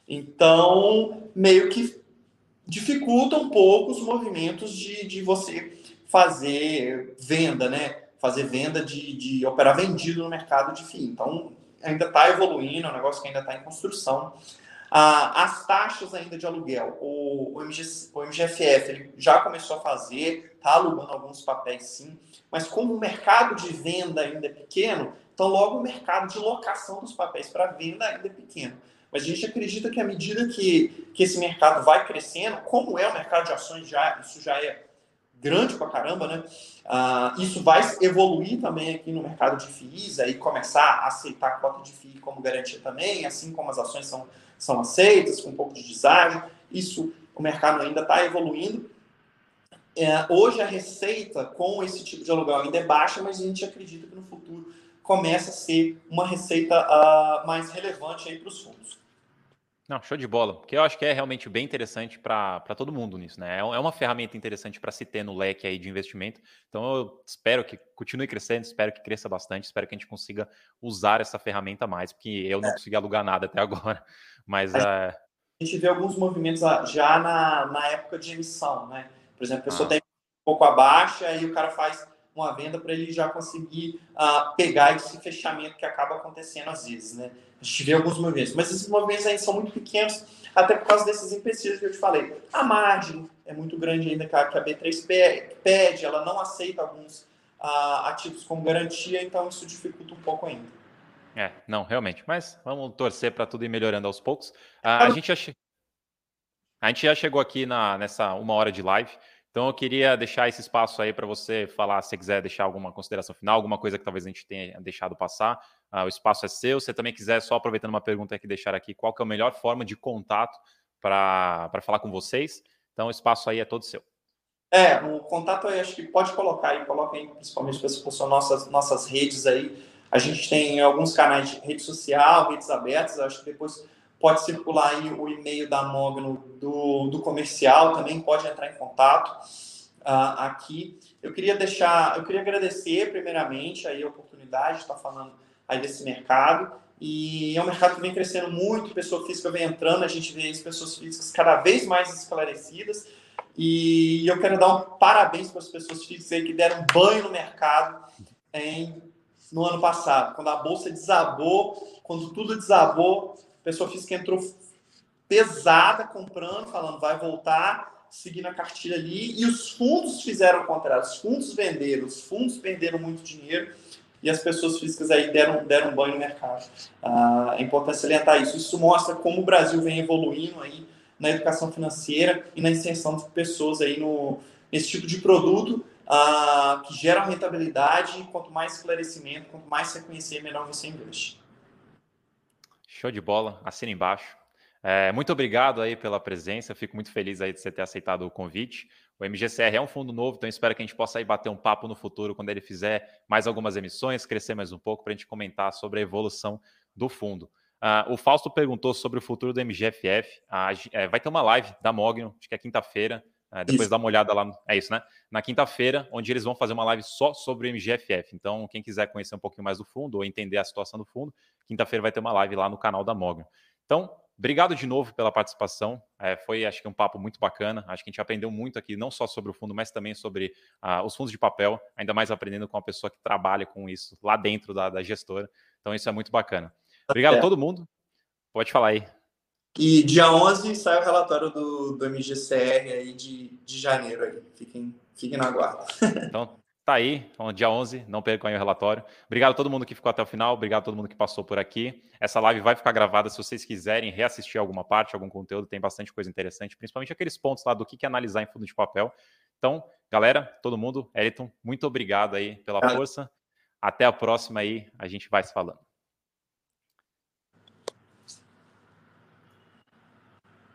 Então, meio que dificulta um pouco os movimentos de você fazer venda, né? Fazer venda de operar vendido no mercado de FII. Então, ainda está evoluindo, é um negócio que ainda está em construção. As taxas ainda de aluguel, o MGFF ele já começou a fazer, está alugando alguns papéis sim, mas como o mercado de venda ainda é pequeno, então logo o mercado de locação dos papéis para venda ainda é pequeno. Mas a gente acredita que à medida que esse mercado vai crescendo, como é o mercado de ações, isso já é grande pra caramba, né? Isso vai evoluir também aqui no mercado de FIIs, aí começar a aceitar a cota de FII como garantia também, assim como as ações são aceitas, com um pouco de deságio. Isso, o mercado ainda está evoluindo. Hoje a receita com esse tipo de aluguel ainda é baixa, mas a gente acredita que no futuro começa a ser uma receita mais relevante aí para os fundos. Não, show de bola, porque eu acho que é realmente bem interessante para todo mundo nisso, né? É uma ferramenta interessante para se ter no leque aí de investimento. Então eu espero que continue crescendo, espero que cresça bastante, espero que a gente consiga usar essa ferramenta mais, porque eu não consegui alugar nada até agora. Mas a gente vê alguns movimentos já na época de emissão, né? Por exemplo, a pessoa tem um pouco abaixo, aí o cara faz uma venda para ele já conseguir pegar esse fechamento que acaba acontecendo às vezes, né? A gente vê alguns movimentos, mas esses movimentos ainda são muito pequenos, até por causa desses empecilhos que eu te falei. A margem é muito grande ainda que a B3 pede, ela não aceita alguns ativos como garantia, então isso dificulta um pouco ainda. Não, realmente, mas vamos torcer para tudo ir melhorando aos poucos. A gente já chegou aqui nessa 1 hora de live. Então, eu queria deixar esse espaço aí para você falar, se você quiser deixar alguma consideração final, alguma coisa que talvez a gente tenha deixado passar. O espaço é seu. Se você também quiser, só aproveitando uma pergunta que deixar aqui, qual que é a melhor forma de contato para falar com vocês? Então, o espaço aí é todo seu. O contato aí, acho que pode coloca aí principalmente para as nossas redes aí. A gente tem alguns canais de rede social, redes abertas, acho que depois pode circular aí o e-mail da Mogno do comercial, também pode entrar em contato aqui. Eu queria agradecer primeiramente aí a oportunidade de estar falando aí desse mercado, e é um mercado que vem crescendo muito, pessoa física vem entrando, a gente vê as pessoas físicas cada vez mais esclarecidas, e eu quero dar um parabéns para as pessoas físicas aí que deram banho no mercado no ano passado, quando a bolsa desabou, quando tudo desabou, a pessoa física entrou pesada comprando, falando vai voltar, seguindo a cartilha ali, e os fundos fizeram o contrário, os fundos venderam, os fundos perderam muito dinheiro, e as pessoas físicas aí deram banho no mercado. É importante salientar isso. Isso mostra como o Brasil vem evoluindo aí na educação financeira e na inserção de pessoas aí nesse tipo de produto que gera rentabilidade, e quanto mais esclarecimento, quanto mais você conhecer, melhor você investe. Show de bola, assina embaixo. Muito obrigado aí pela presença, eu fico muito feliz aí de você ter aceitado o convite. O MGCR é um fundo novo, então espero que a gente possa aí bater um papo no futuro quando ele fizer mais algumas emissões, crescer mais um pouco, para a gente comentar sobre a evolução do fundo. O Fausto perguntou sobre o futuro do MGFF. Vai ter uma live da Mogno, acho que é quinta-feira, depois dá uma olhada lá, é isso, né? Na quinta-feira, onde eles vão fazer uma live só sobre o MGFF. Então, quem quiser conhecer um pouquinho mais do fundo ou entender a situação do fundo, quinta-feira vai ter uma live lá no canal da Mogno. Então, obrigado de novo pela participação. Foi, acho que, um papo muito bacana. Acho que a gente aprendeu muito aqui, não só sobre o fundo, mas também sobre os fundos de papel, ainda mais aprendendo com uma pessoa que trabalha com isso lá dentro da gestora. Então, isso é muito bacana. Obrigado a todo mundo. Pode falar aí. E dia 11 sai o relatório do MGCR aí de janeiro. Aí. Fiquem na guarda. Então, tá aí, então, dia 11, não percam aí o relatório. Obrigado a todo mundo que ficou até o final, obrigado a todo mundo que passou por aqui. Essa live vai ficar gravada se vocês quiserem reassistir alguma parte, algum conteúdo, tem bastante coisa interessante, principalmente aqueles pontos lá do que analisar em fundo de papel. Então, galera, todo mundo, Eliton, muito obrigado aí pela força. Até a próxima aí, a gente vai se falando.